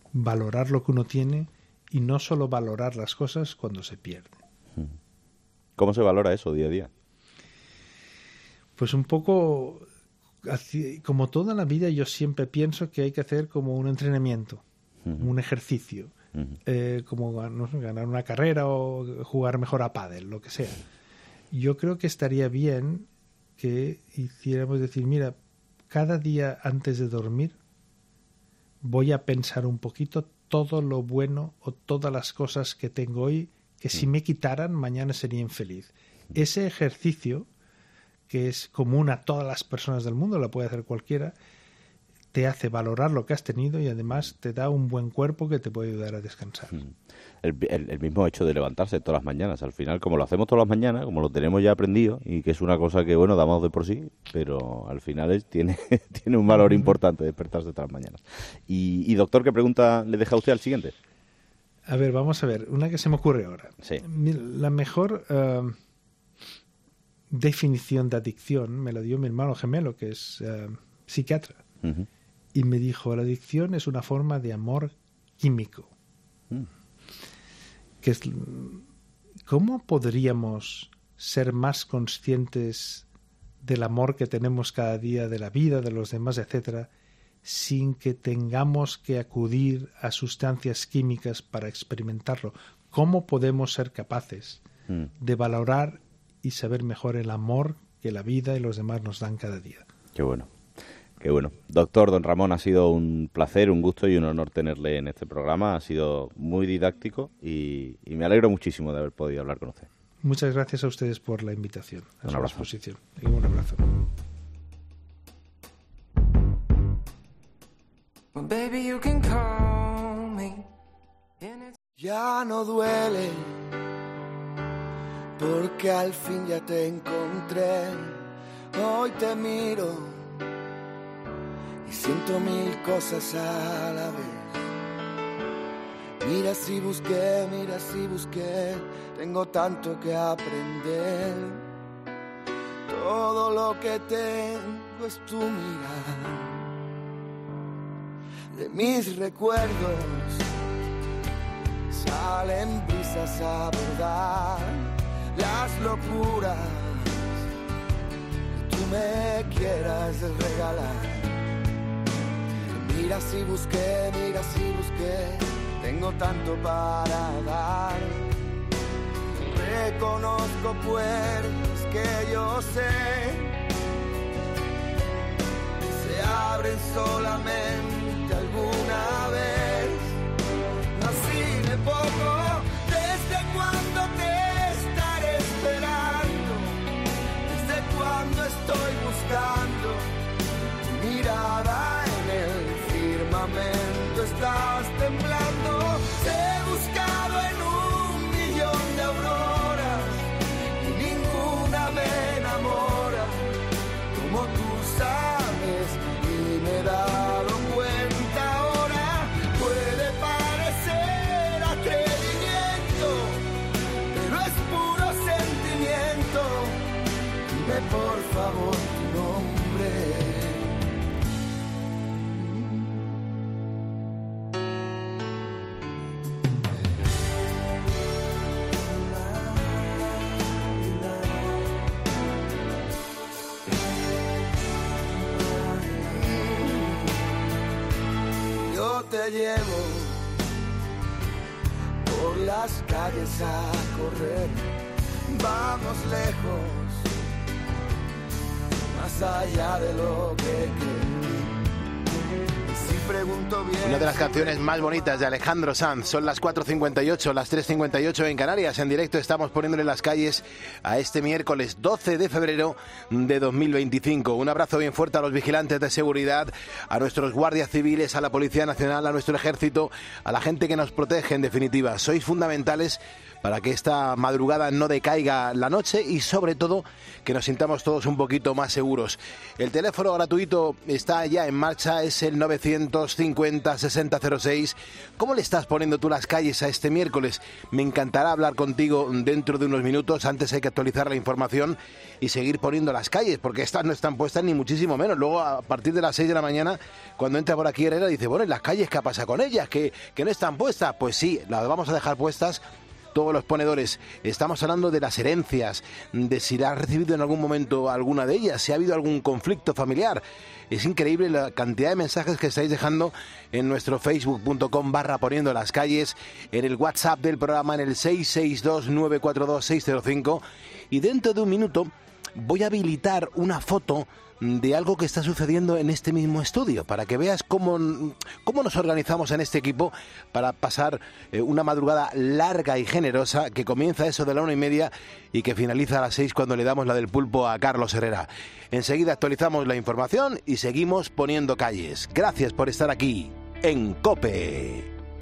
Valorar lo que uno tiene, y no solo valorar las cosas cuando se pierden. Hmm. ¿Cómo se valora eso día a día? Pues un poco, así, como toda la vida, yo siempre pienso que hay que hacer como un entrenamiento, uh-huh. un ejercicio, uh-huh. eh, como no sé, ganar una carrera o jugar mejor a pádel, lo que sea. Yo creo que estaría bien que hiciéramos decir, mira, cada día antes de dormir voy a pensar un poquito todo lo bueno o todas las cosas que tengo hoy que si me quitaran mañana sería infeliz. Ese ejercicio, que es común a todas las personas del mundo, lo puede hacer cualquiera, te hace valorar lo que has tenido y además te da un buen cuerpo que te puede ayudar a descansar. El, el, el mismo hecho de levantarse todas las mañanas, al final, como lo hacemos todas las mañanas, como lo tenemos ya aprendido, y que es una cosa que, bueno, damos de por sí, pero al final es, tiene, tiene un valor importante despertarse todas las mañanas. Y, y doctor, ¿qué pregunta le deja usted al siguiente? A ver, vamos a ver, una que se me ocurre ahora. Sí. La mejor uh, definición de adicción me la dio mi hermano gemelo, que es uh, psiquiatra. Uh-huh. Y me dijo, la adicción es una forma de amor químico. Mm. Que es, ¿cómo podríamos ser más conscientes del amor que tenemos cada día, de la vida, de los demás, etcétera, sin que tengamos que acudir a sustancias químicas para experimentarlo? ¿Cómo podemos ser capaces mm. de valorar y saber mejor el amor que la vida y los demás nos dan cada día? Qué bueno. Qué bueno. Doctor Don Ramón, ha sido un placer, un gusto y un honor tenerle en este programa. Ha sido muy didáctico y, y me alegro muchísimo de haber podido hablar con usted. Muchas gracias a ustedes por la invitación, a un su abrazo. exposición. Y un abrazo. Baby, you can call me. Ya no duele, porque al fin ya te encontré. Hoy te miro y siento mil cosas a la vez. Mira si busqué, mira si busqué, tengo tanto que aprender. Todo lo que tengo es tu mirada. De mis recuerdos salen brisas a bordar las locuras que tú me quieras regalar. Mira si busqué, mira si busqué, tengo tanto para dar. Reconozco puertas que yo sé se abren solamente alguna vez. Así de poco, desde cuando te estaré esperando, desde cuando estoy buscando tu mirada en el firmamento, estás temblando. Te he buscado en un millón de auroras y ninguna me enamora como tú sabes y me he dado cuenta ahora. Puede parecer atrevimiento, pero es puro sentimiento. Dime por favor tu nombre. Te llevo por las calles a correr, vamos lejos, más allá de lo que crees. Si pregunto bien, una de las canciones más bonitas de Alejandro Sanz. Son las cuatro cincuenta y ocho, las tres cincuenta y ocho en Canarias. En directo estamos poniéndole las calles a este miércoles doce de febrero de dos mil veinticinco. Un abrazo bien fuerte a los vigilantes de seguridad, a nuestros guardias civiles, a la Policía Nacional, a nuestro ejército, a la gente que nos protege, en definitiva. Sois fundamentales para que esta madrugada no decaiga la noche y sobre todo que nos sintamos todos un poquito más seguros. El teléfono gratuito está ya en marcha, es el novecientos cincuenta sesenta cero seis. ¿Cómo le estás poniendo tú las calles a este miércoles? Me encantará hablar contigo dentro de unos minutos. Antes hay que actualizar la información y seguir poniendo las calles, porque estas no están puestas ni muchísimo menos. Luego, a partir de las seis de la mañana, cuando entra por aquí Herrera, dice, bueno, ¿y las calles qué pasa con ellas? ¿Que, que no están puestas? Pues sí, las vamos a dejar puestas, todos los ponedores. Estamos hablando de las herencias, de si has recibido en algún momento alguna de ellas, si ha habido algún conflicto familiar. Es increíble la cantidad de mensajes que estáis dejando en nuestro facebook punto com barra poniendo las calles, en el WhatsApp del programa en el seis seis dos nueve cuatro dos seis cero cinco, y dentro de un minuto voy a habilitar una foto de algo que está sucediendo en este mismo estudio, para que veas cómo, cómo nos organizamos en este equipo para pasar eh, una madrugada larga y generosa que comienza a eso de la una y media y que finaliza a las seis cuando le damos la del pulpo a Carlos Herrera. Enseguida actualizamos la información y seguimos poniendo calles. Gracias por estar aquí en COPE.